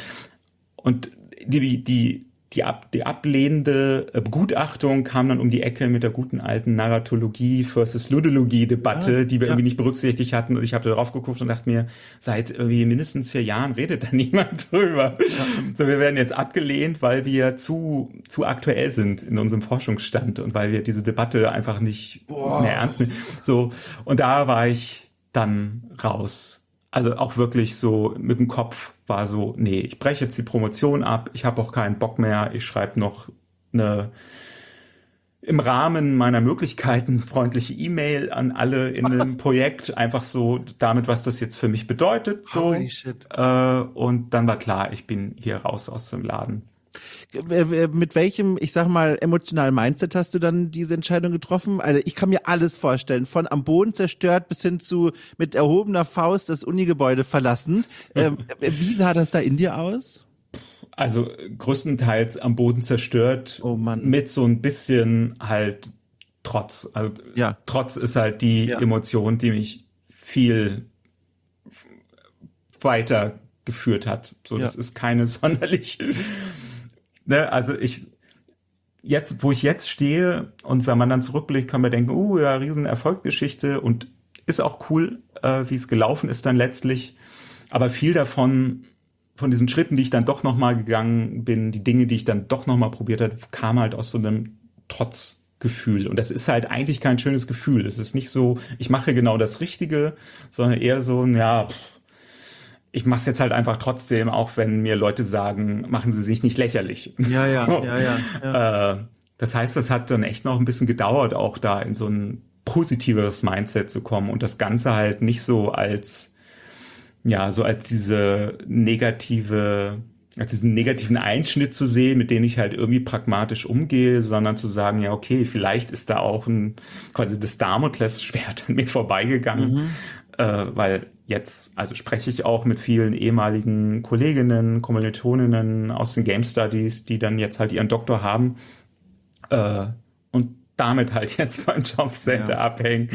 die ablehnende Begutachtung kam dann um die Ecke mit der guten alten Narratologie versus Ludologie-Debatte, die wir irgendwie nicht berücksichtigt hatten. Und ich habe da drauf geguckt und dachte mir, seit irgendwie mindestens 4 Jahren redet da niemand drüber. Ja. So, wir werden jetzt abgelehnt, weil wir zu aktuell sind in unserem Forschungsstand und weil wir diese Debatte einfach nicht mehr ernst nehmen. So, und da war ich dann raus. Also auch wirklich so mit dem Kopf war so, nee, ich breche jetzt die Promotion ab, ich habe auch keinen Bock mehr, ich schreibe noch eine im Rahmen meiner Möglichkeiten freundliche E-Mail an alle in einem Projekt, einfach so damit, was das jetzt für mich bedeutet. So. Holy shit. Und dann war klar, ich bin hier raus aus dem Laden. Mit welchem, ich sag mal, emotionalen Mindset hast du dann diese Entscheidung getroffen? Also ich kann mir alles vorstellen, von am Boden zerstört bis hin zu mit erhobener Faust das Unigebäude verlassen. Wie sah das da in dir aus? Also größtenteils am Boden zerstört, mit so ein bisschen halt Trotz. Also Trotz ist halt die Emotion, die mich viel weiter geführt hat. So, das ist keine sonderlich... Ne, also wo ich jetzt stehe und wenn man dann zurückblickt, kann man denken, ja, riesen Erfolgsgeschichte und ist auch cool, wie es gelaufen ist dann letztlich. Aber viel davon, von diesen Schritten, die ich dann doch nochmal gegangen bin, die Dinge, die ich dann doch nochmal probiert habe, kam halt aus so einem Trotzgefühl. Und das ist halt eigentlich kein schönes Gefühl. Es ist nicht so, ich mache genau das Richtige, sondern eher so, ich mache es jetzt halt einfach trotzdem, auch wenn mir Leute sagen, machen Sie sich nicht lächerlich. Ja. Das heißt, das hat dann echt noch ein bisschen gedauert, auch da in so ein positiveres Mindset zu kommen und das Ganze halt nicht so als diesen negativen Einschnitt zu sehen, mit dem ich halt irgendwie pragmatisch umgehe, sondern zu sagen, ja, okay, vielleicht ist da auch quasi das Damoklesschwert an mir vorbeigegangen, weil jetzt, also spreche ich auch mit vielen ehemaligen Kolleginnen, Kommilitoninnen aus den Game Studies, die dann jetzt halt ihren Doktor haben und damit halt jetzt beim Jobcenter abhängen.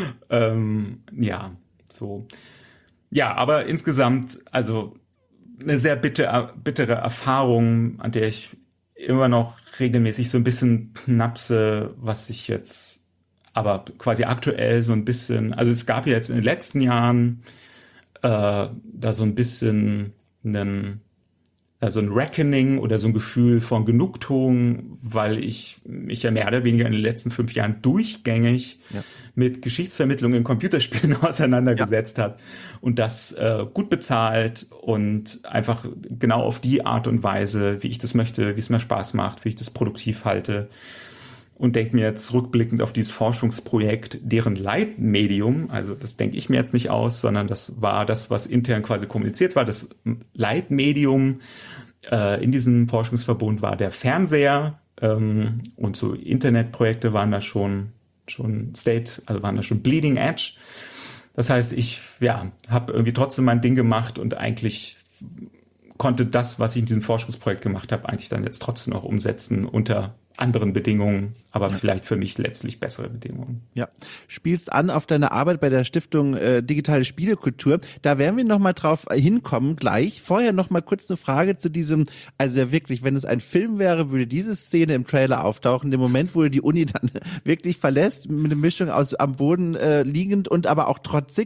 Aber insgesamt, also eine sehr bittere Erfahrung, an der ich immer noch regelmäßig so ein bisschen knapse, was ich jetzt aber quasi aktuell so ein bisschen, also es gab ja jetzt in den letzten Jahren da so ein bisschen so ein Reckoning oder so ein Gefühl von Genugtuung, weil ich mich ja mehr oder weniger in den letzten 5 Jahren durchgängig mit Geschichtsvermittlung in Computerspielen auseinandergesetzt hat und das gut bezahlt und einfach genau auf die Art und Weise, wie ich das möchte, wie es mir Spaß macht, wie ich das produktiv halte. Und denke mir jetzt rückblickend auf dieses Forschungsprojekt, deren Leitmedium, also das denke ich mir jetzt nicht aus, sondern das war das, was intern quasi kommuniziert war. Das Leitmedium in diesem Forschungsverbund war der Fernseher und so Internetprojekte waren da schon waren da schon Bleeding Edge. Das heißt, ich habe irgendwie trotzdem mein Ding gemacht und eigentlich konnte das, was ich in diesem Forschungsprojekt gemacht habe, eigentlich dann jetzt trotzdem noch umsetzen unter anderen Bedingungen, aber vielleicht für mich letztlich bessere Bedingungen. Ja, spielst an auf deine Arbeit bei der Stiftung Digitale Spielekultur. Da werden wir nochmal drauf hinkommen gleich. Vorher nochmal kurz eine Frage zu diesem, also ja wirklich, wenn es ein Film wäre, würde diese Szene im Trailer auftauchen, dem Moment, wo du die Uni dann wirklich verlässt, mit einer Mischung aus am Boden liegend und aber auch trotzig.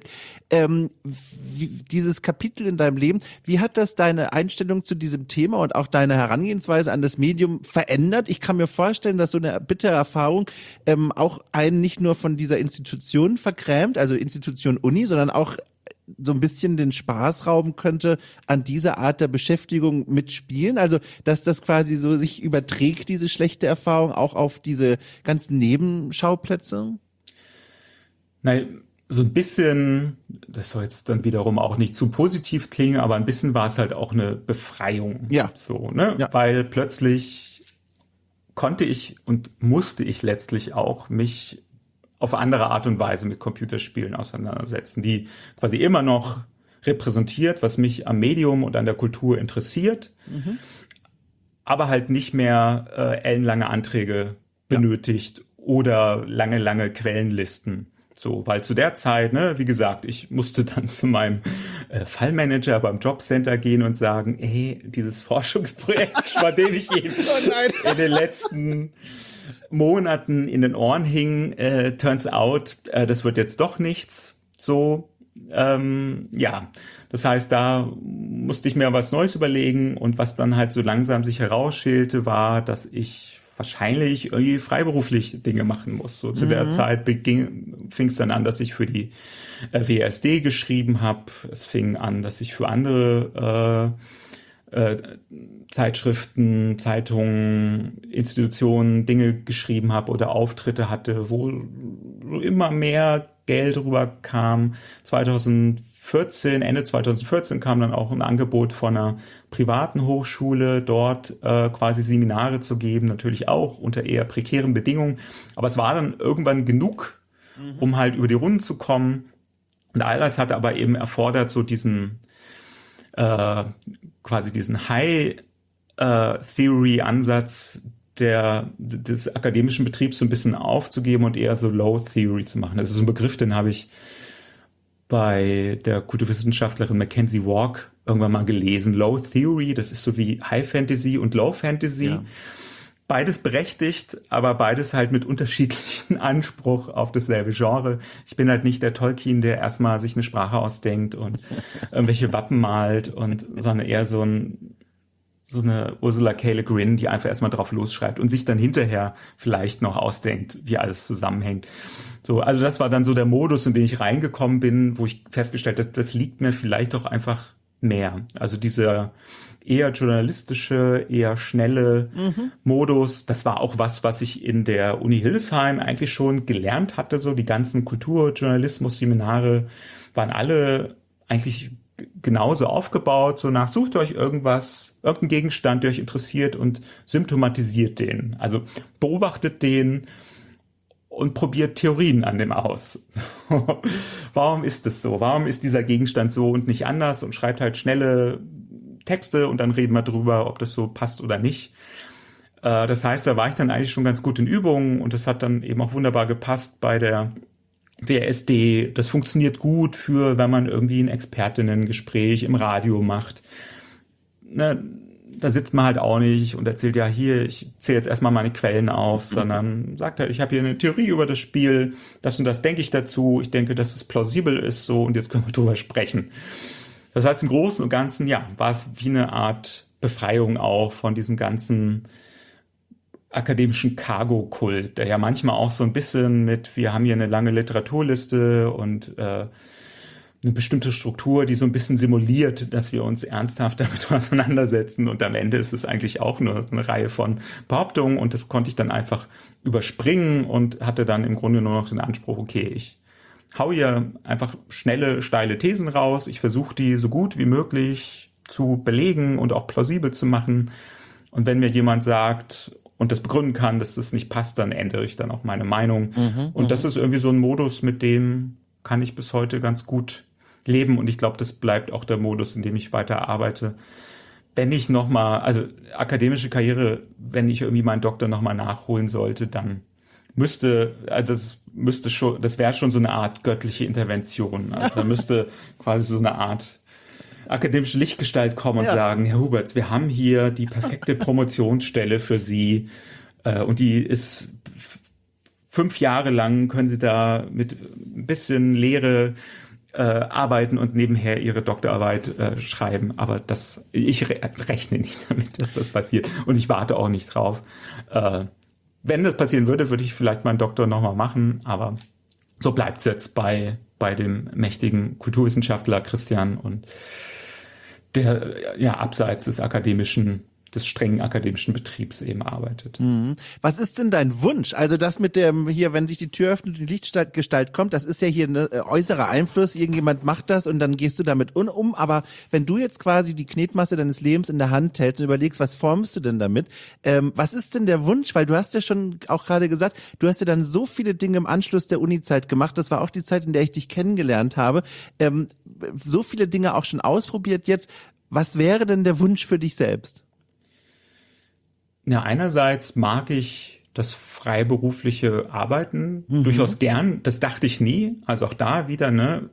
Dieses Kapitel in deinem Leben, wie hat das deine Einstellung zu diesem Thema und auch deine Herangehensweise an das Medium verändert? Ich kann mir vorstellen, dass so eine bittere Erfahrung auch einen nicht nur von dieser Institution vergrämt, also Institution Uni, sondern auch so ein bisschen den Spaß rauben könnte an dieser Art der Beschäftigung mit Spielen. Also, dass das quasi so sich überträgt, diese schlechte Erfahrung, auch auf diese ganzen Nebenschauplätze? Nein, so ein bisschen, das soll jetzt dann wiederum auch nicht zu positiv klingen, aber ein bisschen war es halt auch eine Befreiung. Ja. So, ne? Ja. Weil plötzlich konnte ich und musste ich letztlich auch mich auf andere Art und Weise mit Computerspielen auseinandersetzen, die quasi immer noch repräsentiert, was mich am Medium und an der Kultur interessiert, aber halt nicht mehr ellenlange Anträge benötigt oder lange Quellenlisten. So, weil zu der Zeit, ne, wie gesagt, ich musste dann zu meinem Fallmanager beim Jobcenter gehen und sagen, ey, dieses Forschungsprojekt, von dem ich eben in den letzten Monaten in den Ohren hing, turns out, das wird jetzt doch nichts. So, ja, das heißt, da musste ich mir was Neues überlegen und was dann halt so langsam sich herausschälte, war, dass ich wahrscheinlich irgendwie freiberuflich Dinge machen muss. So zu der Zeit fing es dann an, dass ich für die WSD geschrieben habe. Es fing an, dass ich für andere Zeitschriften, Zeitungen, Institutionen Dinge geschrieben habe oder Auftritte hatte, wo immer mehr Geld rüberkam. Ende 2014 kam dann auch ein Angebot von einer privaten Hochschule, dort quasi Seminare zu geben, natürlich auch unter eher prekären Bedingungen. Aber es war dann irgendwann genug, um halt über die Runden zu kommen. Und all das hat aber eben erfordert, so diesen quasi diesen High-Theory-Ansatz des akademischen Betriebs so ein bisschen aufzugeben und eher so Low-Theory zu machen. Das ist so ein Begriff, den habe ich bei der Kulturwissenschaftlerin Mackenzie Walk irgendwann mal gelesen. Low Theory, das ist so wie High Fantasy und Low Fantasy. Ja. Beides berechtigt, aber beides halt mit unterschiedlichen Anspruch auf dasselbe Genre. Ich bin halt nicht der Tolkien, der erstmal sich eine Sprache ausdenkt und irgendwelche Wappen malt sondern eher so eine Ursula K. Le Guin, die einfach erstmal drauf losschreibt und sich dann hinterher vielleicht noch ausdenkt, wie alles zusammenhängt. So, also das war dann so der Modus, in den ich reingekommen bin, wo ich festgestellt habe, das liegt mir vielleicht doch einfach mehr. Also dieser eher journalistische, eher schnelle Modus, das war auch was ich in der Uni Hildesheim eigentlich schon gelernt hatte. So die ganzen Kulturjournalismus-Seminare waren alle eigentlich genauso aufgebaut, so nach, sucht euch irgendeinen Gegenstand, der euch interessiert und symptomatisiert den. Also beobachtet den und probiert Theorien an dem aus. Warum ist das so? Warum ist dieser Gegenstand so und nicht anders? Und schreibt halt schnelle Texte und dann reden wir drüber, ob das so passt oder nicht. Das heißt, da war ich dann eigentlich schon ganz gut in Übung und das hat dann eben auch wunderbar gepasst bei der WSD. Das funktioniert gut wenn man irgendwie ein Expertinnengespräch im Radio macht. Da sitzt man halt auch nicht und erzählt, ja, hier, ich zähle jetzt erstmal meine Quellen auf, sondern sagt halt, ich habe hier eine Theorie über das Spiel, das und das denke ich dazu, ich denke, dass es plausibel ist, so, und jetzt können wir drüber sprechen. Das heißt, im Großen und Ganzen, ja, war es wie eine Art Befreiung auch von diesem ganzen akademischen Cargo-Kult, der ja manchmal auch so ein bisschen wir haben hier eine lange Literaturliste und eine bestimmte Struktur, die so ein bisschen simuliert, dass wir uns ernsthaft damit auseinandersetzen. Und am Ende ist es eigentlich auch nur eine Reihe von Behauptungen. Und das konnte ich dann einfach überspringen und hatte dann im Grunde nur noch den Anspruch, okay, ich hau hier einfach schnelle, steile Thesen raus. Ich versuche die so gut wie möglich zu belegen und auch plausibel zu machen. Und wenn mir jemand sagt und das begründen kann, dass das nicht passt, dann ändere ich dann auch meine Meinung. Und das ist irgendwie so ein Modus, mit dem kann ich bis heute ganz gut leben und ich glaube, das bleibt auch der Modus, in dem ich weiter arbeite. wenn ich nochmal, also akademische Karriere, wenn ich irgendwie meinen Doktor nochmal nachholen sollte, dann das wäre schon so eine Art göttliche Intervention. Also da müsste quasi so eine Art akademische Lichtgestalt kommen und sagen, Herr Huberts, wir haben hier die perfekte Promotionsstelle für Sie, und die ist 5 Jahre lang, können Sie da mit ein bisschen Lehre arbeiten und nebenher Ihre Doktorarbeit schreiben. Aber ich rechne nicht damit, dass das passiert. Und ich warte auch nicht drauf. Wenn das passieren würde, würde ich vielleicht meinen Doktor nochmal machen. Aber so bleibt es jetzt bei dem mächtigen Kulturwissenschaftler Christian und der ja abseits des strengen akademischen Betriebs eben arbeitet. Was ist denn dein Wunsch? Also das mit dem hier, wenn sich die Tür öffnet und die Lichtgestalt kommt, das ist ja hier ein äußerer Einfluss, irgendjemand macht das und dann gehst du damit um, aber wenn du jetzt quasi die Knetmasse deines Lebens in der Hand hältst und überlegst, was formst du denn damit, was ist denn der Wunsch? Weil du hast ja schon auch gerade gesagt, du hast ja dann so viele Dinge im Anschluss der Uni-Zeit gemacht, das war auch die Zeit, in der ich dich kennengelernt habe, so viele Dinge auch schon ausprobiert jetzt. Was wäre denn der Wunsch für dich selbst? Ja, einerseits mag ich das freiberufliche Arbeiten durchaus gern. Das dachte ich nie. Also auch da wieder, ne,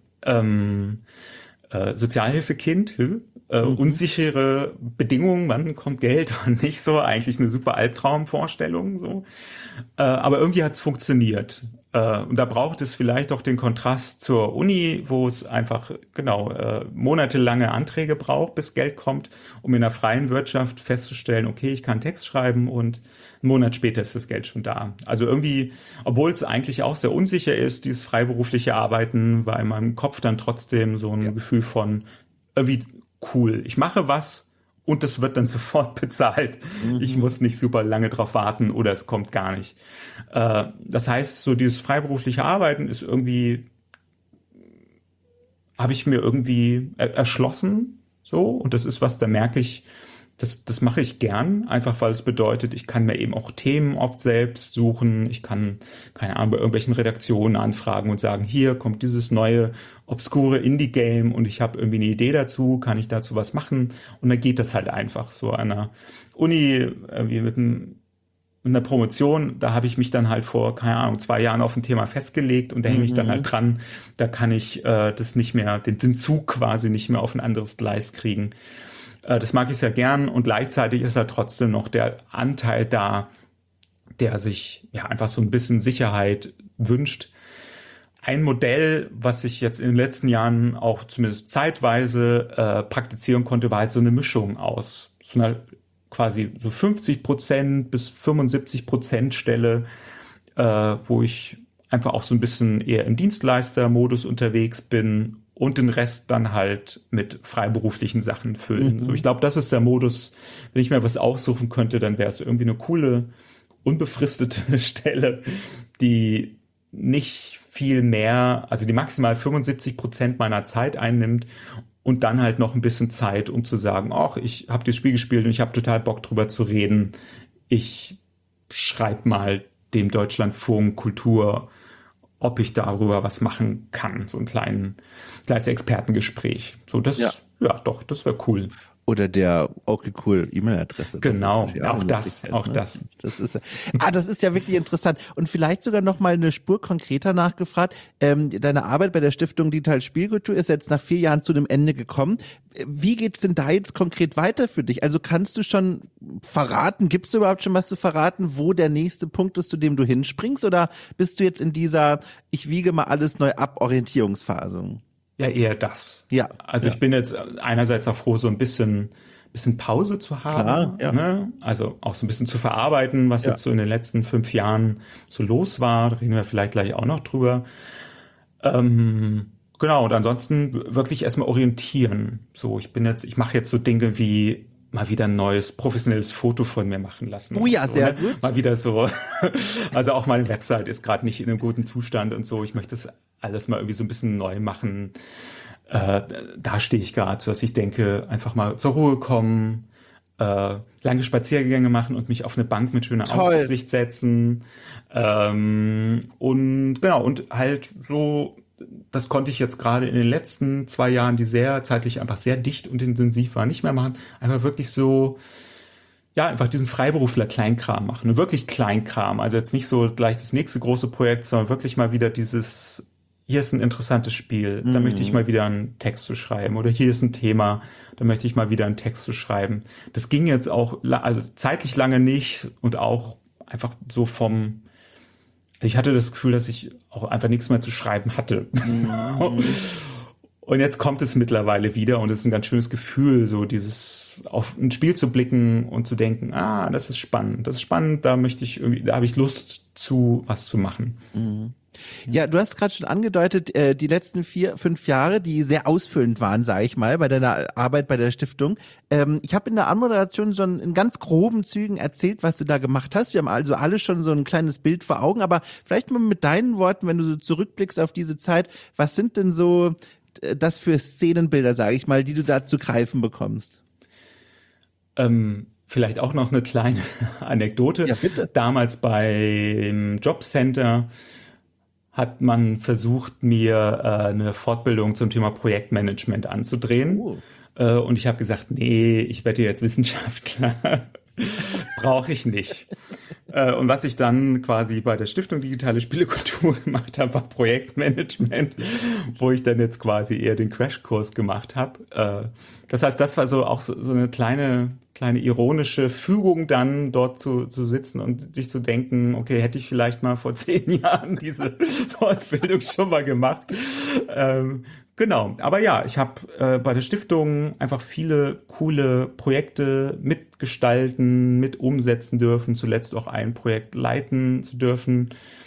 Sozialhilfekind, unsichere Bedingungen, wann kommt Geld, wann nicht so. Eigentlich eine super Albtraumvorstellung, so. Aber irgendwie hat's funktioniert. Und da braucht es vielleicht auch den Kontrast zur Uni, wo es einfach, monatelange Anträge braucht, bis Geld kommt, um in der freien Wirtschaft festzustellen, okay, ich kann Text schreiben und einen Monat später ist das Geld schon da. Also irgendwie, obwohl es eigentlich auch sehr unsicher ist, dieses freiberufliche Arbeiten, war in meinem Kopf dann trotzdem so ein Gefühl von irgendwie cool. Ich mache was und das wird dann sofort bezahlt. Ich muss nicht super lange drauf warten oder es kommt gar nicht. Das heißt, so dieses freiberufliche Arbeiten ist irgendwie, habe ich mir irgendwie erschlossen, so. Und das ist was, da merke ich, das mache ich gern, einfach weil es bedeutet, ich kann mir eben auch Themen oft selbst suchen. Ich kann, keine Ahnung, bei irgendwelchen Redaktionen anfragen und sagen, hier kommt dieses neue, obskure Indie-Game und ich habe irgendwie eine Idee dazu, kann ich dazu was machen? Und dann geht das halt einfach so an einer Uni, wie mit einer Promotion, da habe ich mich dann halt vor, keine Ahnung, 2 Jahren auf ein Thema festgelegt und da hänge ich dann halt dran. Da kann ich das nicht mehr, den Zug quasi nicht mehr auf ein anderes Gleis kriegen. Das mag ich sehr gern und gleichzeitig ist ja trotzdem noch der Anteil da, der sich ja einfach so ein bisschen Sicherheit wünscht. Ein Modell, was ich jetzt in den letzten Jahren auch zumindest zeitweise praktizieren konnte, war halt so eine Mischung aus so einer quasi so 50% bis 75% Stelle, wo ich einfach auch so ein bisschen eher im Dienstleistermodus unterwegs bin und den Rest dann halt mit freiberuflichen Sachen füllen. So, ich glaube, das ist der Modus. Wenn ich mir was aussuchen könnte, dann wäre es irgendwie eine coole, unbefristete Stelle, die nicht viel mehr, also die maximal 75% meiner Zeit einnimmt und dann halt noch ein bisschen Zeit, um zu sagen, ach, ich habe das Spiel gespielt und ich habe total Bock drüber zu reden. Ich schreibe mal dem Deutschlandfunk Kultur, ob ich darüber was machen kann. So ein kleines Expertengespräch. So, das wäre cool. Oder der okay cool E-Mail-Adresse. Genau, auch das. Das ist ja wirklich interessant. Und vielleicht sogar noch mal eine Spur konkreter nachgefragt. Deine Arbeit bei der Stiftung Digital Spielkultur ist jetzt nach 4 Jahren zu einem Ende gekommen. Wie geht's denn da jetzt konkret weiter für dich? Also kannst du schon verraten, gibt's überhaupt schon was zu verraten, wo der nächste Punkt ist, zu dem du hinspringst? Oder bist du jetzt in dieser ich wiege mal alles neu ab Orientierungsphase? Ja, eher das. Ja. Also ich bin jetzt einerseits auch froh, so ein bisschen Pause zu haben. Klar, ja. Ne? Also auch so ein bisschen zu verarbeiten, was jetzt so in den letzten 5 Jahren so los war. Da reden wir vielleicht gleich auch noch drüber. Genau, und ansonsten wirklich erstmal orientieren. So, ich mache jetzt so Dinge wie mal wieder ein neues professionelles Foto von mir machen lassen. Oh ja, so, sehr ne? gut. Mal wieder so. Also auch meine Website ist gerade nicht in einem guten Zustand und so. Ich möchte das alles mal irgendwie so ein bisschen neu machen. Da stehe ich gerade, so dass ich denke, einfach mal zur Ruhe kommen, lange Spaziergänge machen und mich auf eine Bank mit schöner Aussicht setzen. Und halt so das konnte ich jetzt gerade in den letzten 2 Jahren, die sehr zeitlich einfach sehr dicht und intensiv waren, nicht mehr machen. Einfach wirklich so, ja, einfach diesen Freiberufler-Kleinkram machen. Und wirklich Kleinkram. Also jetzt nicht so gleich das nächste große Projekt, sondern wirklich mal wieder dieses, hier ist ein interessantes Spiel, da möchte ich mal wieder einen Text zu schreiben. Oder hier ist ein Thema, da möchte ich mal wieder einen Text zu schreiben. Das ging jetzt auch, also zeitlich lange nicht und auch einfach so ich hatte das Gefühl, dass ich auch einfach nichts mehr zu schreiben hatte. Und jetzt kommt es mittlerweile wieder und es ist ein ganz schönes Gefühl, so dieses auf ein Spiel zu blicken und zu denken, das ist spannend, da möchte ich irgendwie, da habe ich Lust zu was zu machen. Ja, du hast gerade schon angedeutet, die letzten 4-5 Jahre, die sehr ausfüllend waren, sage ich mal, bei deiner Arbeit bei der Stiftung. Ich habe in der Anmoderation schon in ganz groben Zügen erzählt, was du da gemacht hast. Wir haben also alle schon so ein kleines Bild vor Augen, aber vielleicht mal mit deinen Worten, wenn du so zurückblickst auf diese Zeit, was sind denn so das für Szenenbilder, sage ich mal, die du da zu greifen bekommst? Vielleicht auch noch eine kleine Anekdote. Ja, bitte. Damals beim Jobcenter hat man versucht, mir eine Fortbildung zum Thema Projektmanagement anzudrehen. Und ich habe gesagt, nee, ich werde jetzt Wissenschaftler. Brauche ich nicht. Und was ich dann quasi bei der Stiftung Digitale Spielekultur gemacht habe, war Projektmanagement, wo ich dann jetzt quasi eher den Crashkurs gemacht habe. Das heißt, das war so auch so eine kleine ironische Fügung dann dort zu sitzen und sich zu denken, okay, hätte ich vielleicht mal vor 10 Jahren diese Fortbildung schon mal gemacht. Genau, aber ja, ich habe bei der Stiftung einfach viele coole Projekte mitgestalten, mit umsetzen dürfen, zuletzt auch ein Projekt leiten zu dürfen.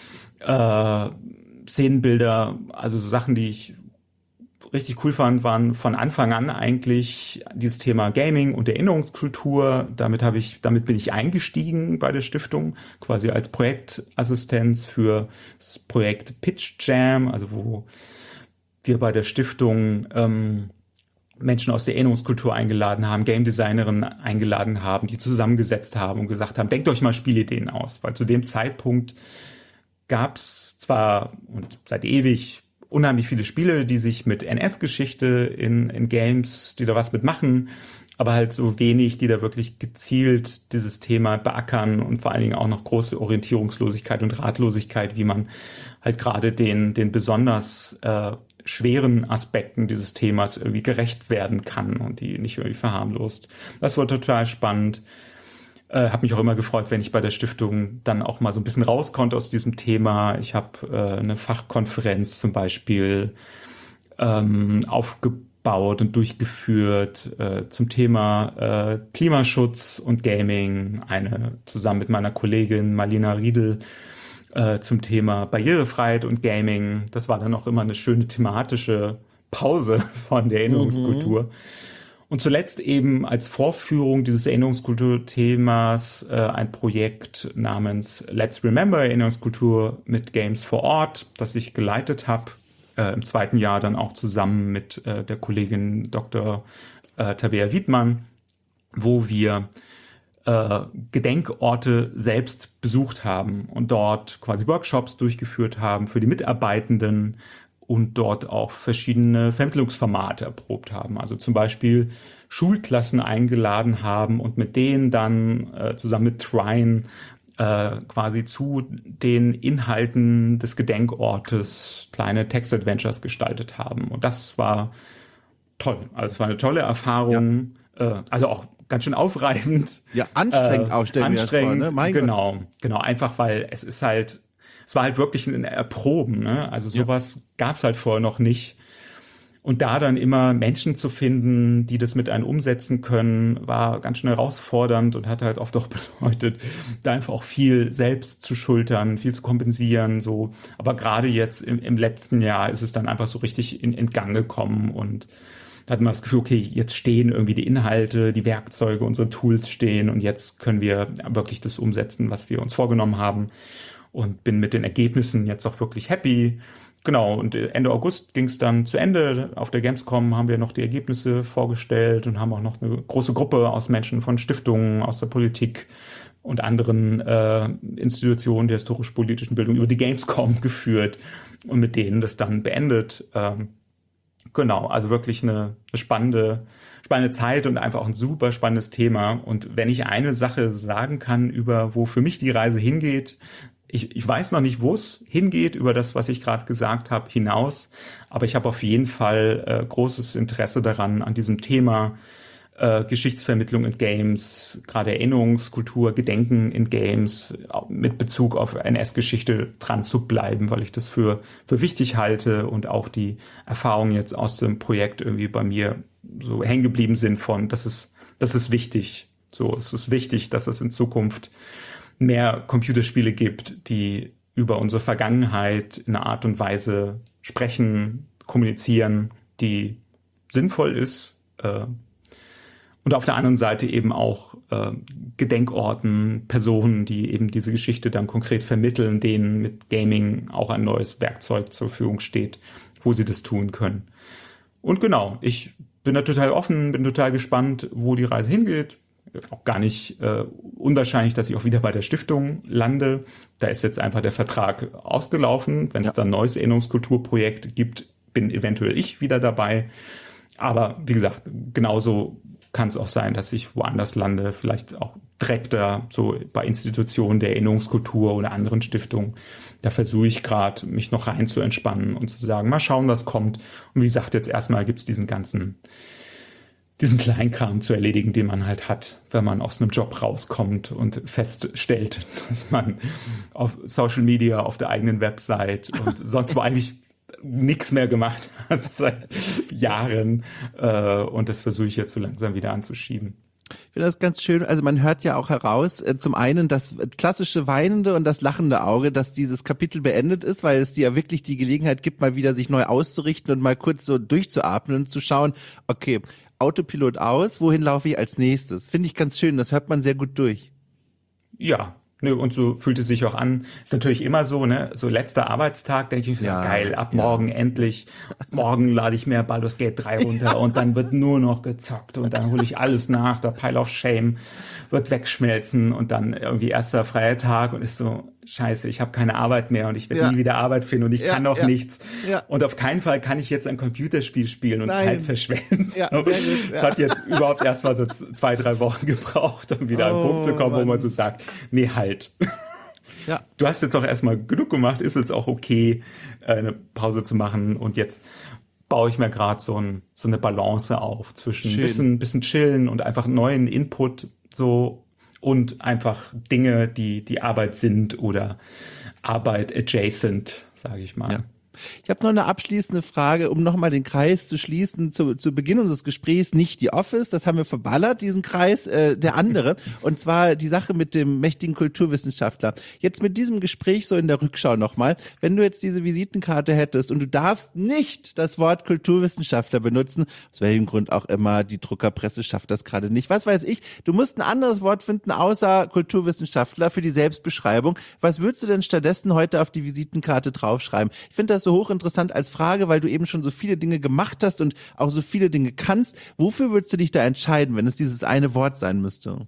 Szenenbilder, also so Sachen, die ich richtig cool fand, waren von Anfang an eigentlich dieses Thema Gaming und Erinnerungskultur. Damit bin ich eingestiegen bei der Stiftung, quasi als Projektassistenz für das Projekt Pitch Jam, also wo wir bei der Stiftung Menschen aus der Erinnerungskultur eingeladen haben, Game Designerinnen eingeladen haben, die zusammengesetzt haben und gesagt haben, denkt euch mal Spielideen aus. Weil zu dem Zeitpunkt gab es zwar und seit ewig unheimlich viele Spiele, die sich mit NS-Geschichte in Games, die da was mitmachen, aber halt so wenig, die da wirklich gezielt dieses Thema beackern und vor allen Dingen auch noch große Orientierungslosigkeit und Ratlosigkeit, wie man halt gerade den besonders schweren Aspekten dieses Themas irgendwie gerecht werden kann und die nicht irgendwie verharmlost. Das war total spannend. Habe mich auch immer gefreut, wenn ich bei der Stiftung dann auch mal so ein bisschen raus konnte aus diesem Thema. Ich habe eine Fachkonferenz zum Beispiel aufgebaut und durchgeführt zum Thema Klimaschutz und Gaming. Eine zusammen mit meiner Kollegin Marlena Riedel zum Thema Barrierefreiheit und Gaming. Das war dann auch immer eine schöne thematische Pause von der Erinnerungskultur. Und zuletzt eben als Vorführung dieses Erinnerungskultur-Themas ein Projekt namens Let's Remember Erinnerungskultur mit Games vor Ort, das ich geleitet habe, im 2. Jahr dann auch zusammen mit der Kollegin Dr. Tabea Wiedmann, wo wir Gedenkorte selbst besucht haben und dort quasi Workshops durchgeführt haben für die Mitarbeitenden und dort auch verschiedene Vermittlungsformate erprobt haben. Also zum Beispiel Schulklassen eingeladen haben und mit denen dann zusammen mit Trine quasi zu den Inhalten des Gedenkortes kleine Text-Adventures gestaltet haben. Und das war toll. Also es war eine tolle Erfahrung. Ja. Also auch ganz schön aufreibend. Ja, anstrengend auch, stellen wir das vor, ne? Mein Genau, einfach, weil es war halt wirklich ein Erproben, ne? Also sowas gab's halt vorher noch nicht. Und da dann immer Menschen zu finden, die das mit einem umsetzen können, war ganz schön herausfordernd und hat halt oft auch bedeutet, da einfach auch viel selbst zu schultern, viel zu kompensieren, so. Aber gerade jetzt im letzten Jahr ist es dann einfach so richtig in Gang gekommen und da hat man das Gefühl, okay, jetzt stehen irgendwie die Inhalte, die Werkzeuge, unsere Tools stehen und jetzt können wir wirklich das umsetzen, was wir uns vorgenommen haben. Und bin mit den Ergebnissen jetzt auch wirklich happy. Genau, und Ende August ging es dann zu Ende. Auf der Gamescom haben wir noch die Ergebnisse vorgestellt und haben auch noch eine große Gruppe aus Menschen von Stiftungen, aus der Politik und anderen Institutionen der historisch-politischen Bildung über die Gamescom geführt. und mit denen das dann beendet. Genau, also wirklich eine spannende Zeit und einfach auch ein super spannendes Thema. Und wenn ich eine Sache sagen kann über, wo für mich die Reise hingeht, ich weiß noch nicht, wo es hingeht, über das, was ich gerade gesagt habe, hinaus. Aber ich habe auf jeden Fall großes Interesse daran, an diesem Thema Geschichtsvermittlung in Games, gerade Erinnerungskultur, Gedenken in Games, mit Bezug auf NS-Geschichte dran zu bleiben, weil ich das für wichtig halte und auch die Erfahrungen jetzt aus dem Projekt irgendwie bei mir so hängen geblieben sind von, das ist wichtig. So, es ist wichtig, dass es in Zukunft mehr Computerspiele gibt, die über unsere Vergangenheit in einer Art und Weise sprechen, kommunizieren, die sinnvoll ist, und auf der anderen Seite eben auch Gedenkorten, Personen, die eben diese Geschichte dann konkret vermitteln, denen mit Gaming auch ein neues Werkzeug zur Verfügung steht, wo sie das tun können. Und genau, ich bin da total offen, bin total gespannt, wo die Reise hingeht. Auch gar nicht unwahrscheinlich, dass ich auch wieder bei der Stiftung lande. Da ist jetzt einfach der Vertrag ausgelaufen. Wenn es dann ein neues Erinnerungskulturprojekt gibt, bin eventuell ich wieder dabei. Aber wie gesagt, genauso kann es auch sein, dass ich woanders lande, vielleicht auch direkter so bei Institutionen der Erinnerungskultur oder anderen Stiftungen. Da versuche ich gerade, mich noch rein zu entspannen und zu sagen, mal schauen, was kommt. Und wie gesagt, jetzt erstmal gibt es diesen Kleinkram zu erledigen, den man halt hat, wenn man aus einem Job rauskommt und feststellt, dass man auf Social Media, auf der eigenen Website und sonst wo eigentlich nichts mehr gemacht hat seit Jahren. Und das versuche ich jetzt so langsam wieder anzuschieben. Ich finde das ganz schön, also man hört ja auch heraus, zum einen das klassische weinende und das lachende Auge, dass dieses Kapitel beendet ist, weil es dir ja wirklich die Gelegenheit gibt, mal wieder sich neu auszurichten und mal kurz so durchzuatmen und zu schauen, okay, Autopilot aus, wohin laufe ich als nächstes? Finde ich ganz schön, das hört man sehr gut durch. Ja, ne, und so fühlt es sich auch an. Ist natürlich immer so, ne, so letzter Arbeitstag, denke ich mir, ja, geil, ab morgen endlich. Morgen lade ich mir Baldur's Gate 3 runter und dann wird nur noch gezockt und dann hole ich alles nach, der Pile of Shame wird wegschmelzen und dann irgendwie erster freier Tag und ist so, scheiße, ich habe keine Arbeit mehr und ich werde nie wieder Arbeit finden und ich kann auch nichts. Ja. Und auf keinen Fall kann ich jetzt ein Computerspiel spielen und Zeit verschwenden. Ja, das hat jetzt überhaupt erst mal so 2-3 Wochen gebraucht, um wieder an den Punkt zu kommen, wo man so sagt, nee, halt. Ja. Du hast jetzt auch erstmal genug gemacht, ist jetzt auch okay, eine Pause zu machen und jetzt baue ich mir gerade so eine Balance auf zwischen bisschen chillen und einfach neuen Input so und einfach Dinge, die Arbeit sind oder Arbeit adjacent, sage ich mal. Ja. Ich habe noch eine abschließende Frage, um nochmal den Kreis zu schließen, zu Beginn unseres Gesprächs, nicht die Office, das haben wir verballert, diesen Kreis, der andere, und zwar die Sache mit dem mächtigen Kulturwissenschaftler. Jetzt mit diesem Gespräch so in der Rückschau nochmal, wenn du jetzt diese Visitenkarte hättest und du darfst nicht das Wort Kulturwissenschaftler benutzen, aus welchem Grund auch immer, die Druckerpresse schafft das gerade nicht, was weiß ich, du musst ein anderes Wort finden, außer Kulturwissenschaftler für die Selbstbeschreibung. Was würdest du denn stattdessen heute auf die Visitenkarte draufschreiben? Ich finde das so hochinteressant als Frage, weil du eben schon so viele Dinge gemacht hast und auch so viele Dinge kannst. Wofür würdest du dich da entscheiden, wenn es dieses eine Wort sein müsste?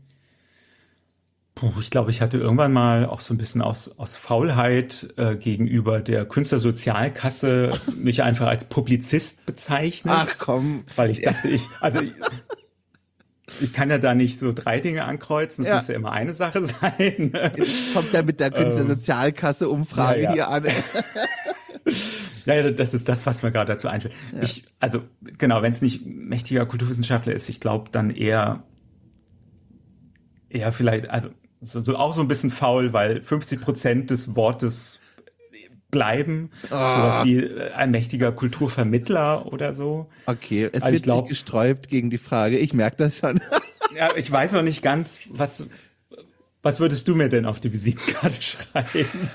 Ich glaube, ich hatte irgendwann mal auch so ein bisschen aus Faulheit gegenüber der Künstlersozialkasse mich einfach als Publizist bezeichnet. Ach komm. Weil ich dachte, ich kann ja da nicht so 3 Dinge ankreuzen, das muss ja immer eine Sache sein. Jetzt kommt ja mit der Künstlersozialkasse Umfrage hier an. Ja, das ist das, was mir gerade dazu einfällt. Ja. Genau, wenn es nicht mächtiger Kulturwissenschaftler ist, ich glaube dann eher vielleicht, also so auch so ein bisschen faul, weil 50% des Wortes bleiben. Sowas wie ein mächtiger Kulturvermittler oder so. Okay, es wird sich gesträubt gegen die Frage. Ich merke das schon. Ja, ich weiß noch nicht ganz, was würdest du mir denn auf die Visitenkarte schreiben?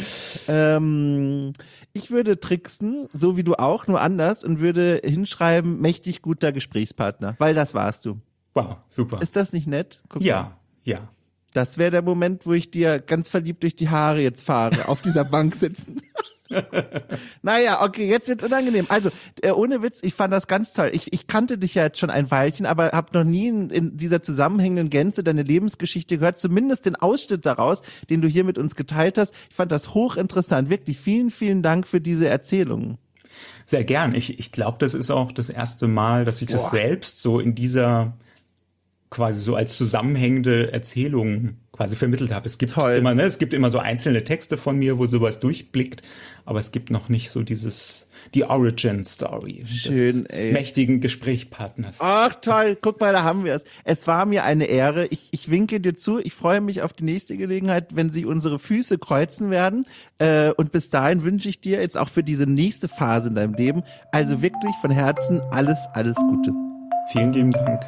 Ich würde tricksen, so wie du auch, nur anders, und würde hinschreiben, mächtig guter Gesprächspartner, weil das warst du. Wow, super. Ist das nicht nett? Guck mal. Das wäre der Moment, wo ich dir ganz verliebt durch die Haare jetzt fahre, auf dieser Bank sitzen. Naja, okay, jetzt wird's unangenehm. Also, ohne Witz, ich fand das ganz toll. Ich kannte dich ja jetzt schon ein Weilchen, aber habe noch nie in dieser zusammenhängenden Gänze deine Lebensgeschichte gehört, zumindest den Ausschnitt daraus, den du hier mit uns geteilt hast. Ich fand das hochinteressant. Wirklich, vielen, vielen Dank für diese Erzählungen. Sehr gern. Ich glaube, das ist auch das erste Mal, dass ich das selbst so in dieser quasi so als zusammenhängende Erzählung quasi vermittelt habe. Es gibt immer, es gibt immer so einzelne Texte von mir, wo sowas durchblickt, aber es gibt noch nicht so die Origin Story des mächtigen Gesprächspartners. Ach toll, guck mal, da haben wir es. Es war mir eine Ehre. Ich winke dir zu. Ich freue mich auf die nächste Gelegenheit, wenn sich unsere Füße kreuzen werden. Und bis dahin wünsche ich dir jetzt auch für diese nächste Phase in deinem Leben, also wirklich von Herzen alles, alles Gute. Vielen lieben Dank.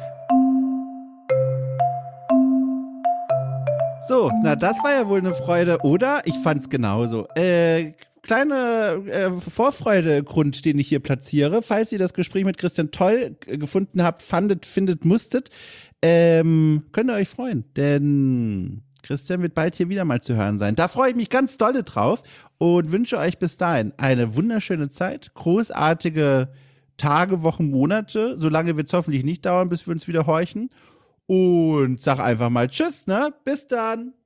So, na das war ja wohl eine Freude, oder? Ich fand's genauso. Kleine Vorfreudegrund, den ich hier platziere, falls ihr das Gespräch mit Christian toll gefunden habt, findet, musstet, könnt ihr euch freuen, denn Christian wird bald hier wieder mal zu hören sein. Da freue ich mich ganz dolle drauf und wünsche euch bis dahin eine wunderschöne Zeit, großartige Tage, Wochen, Monate. So lange wird es hoffentlich nicht dauern, bis wir uns wieder horchen. Und sag einfach mal Tschüss, ne? Bis dann.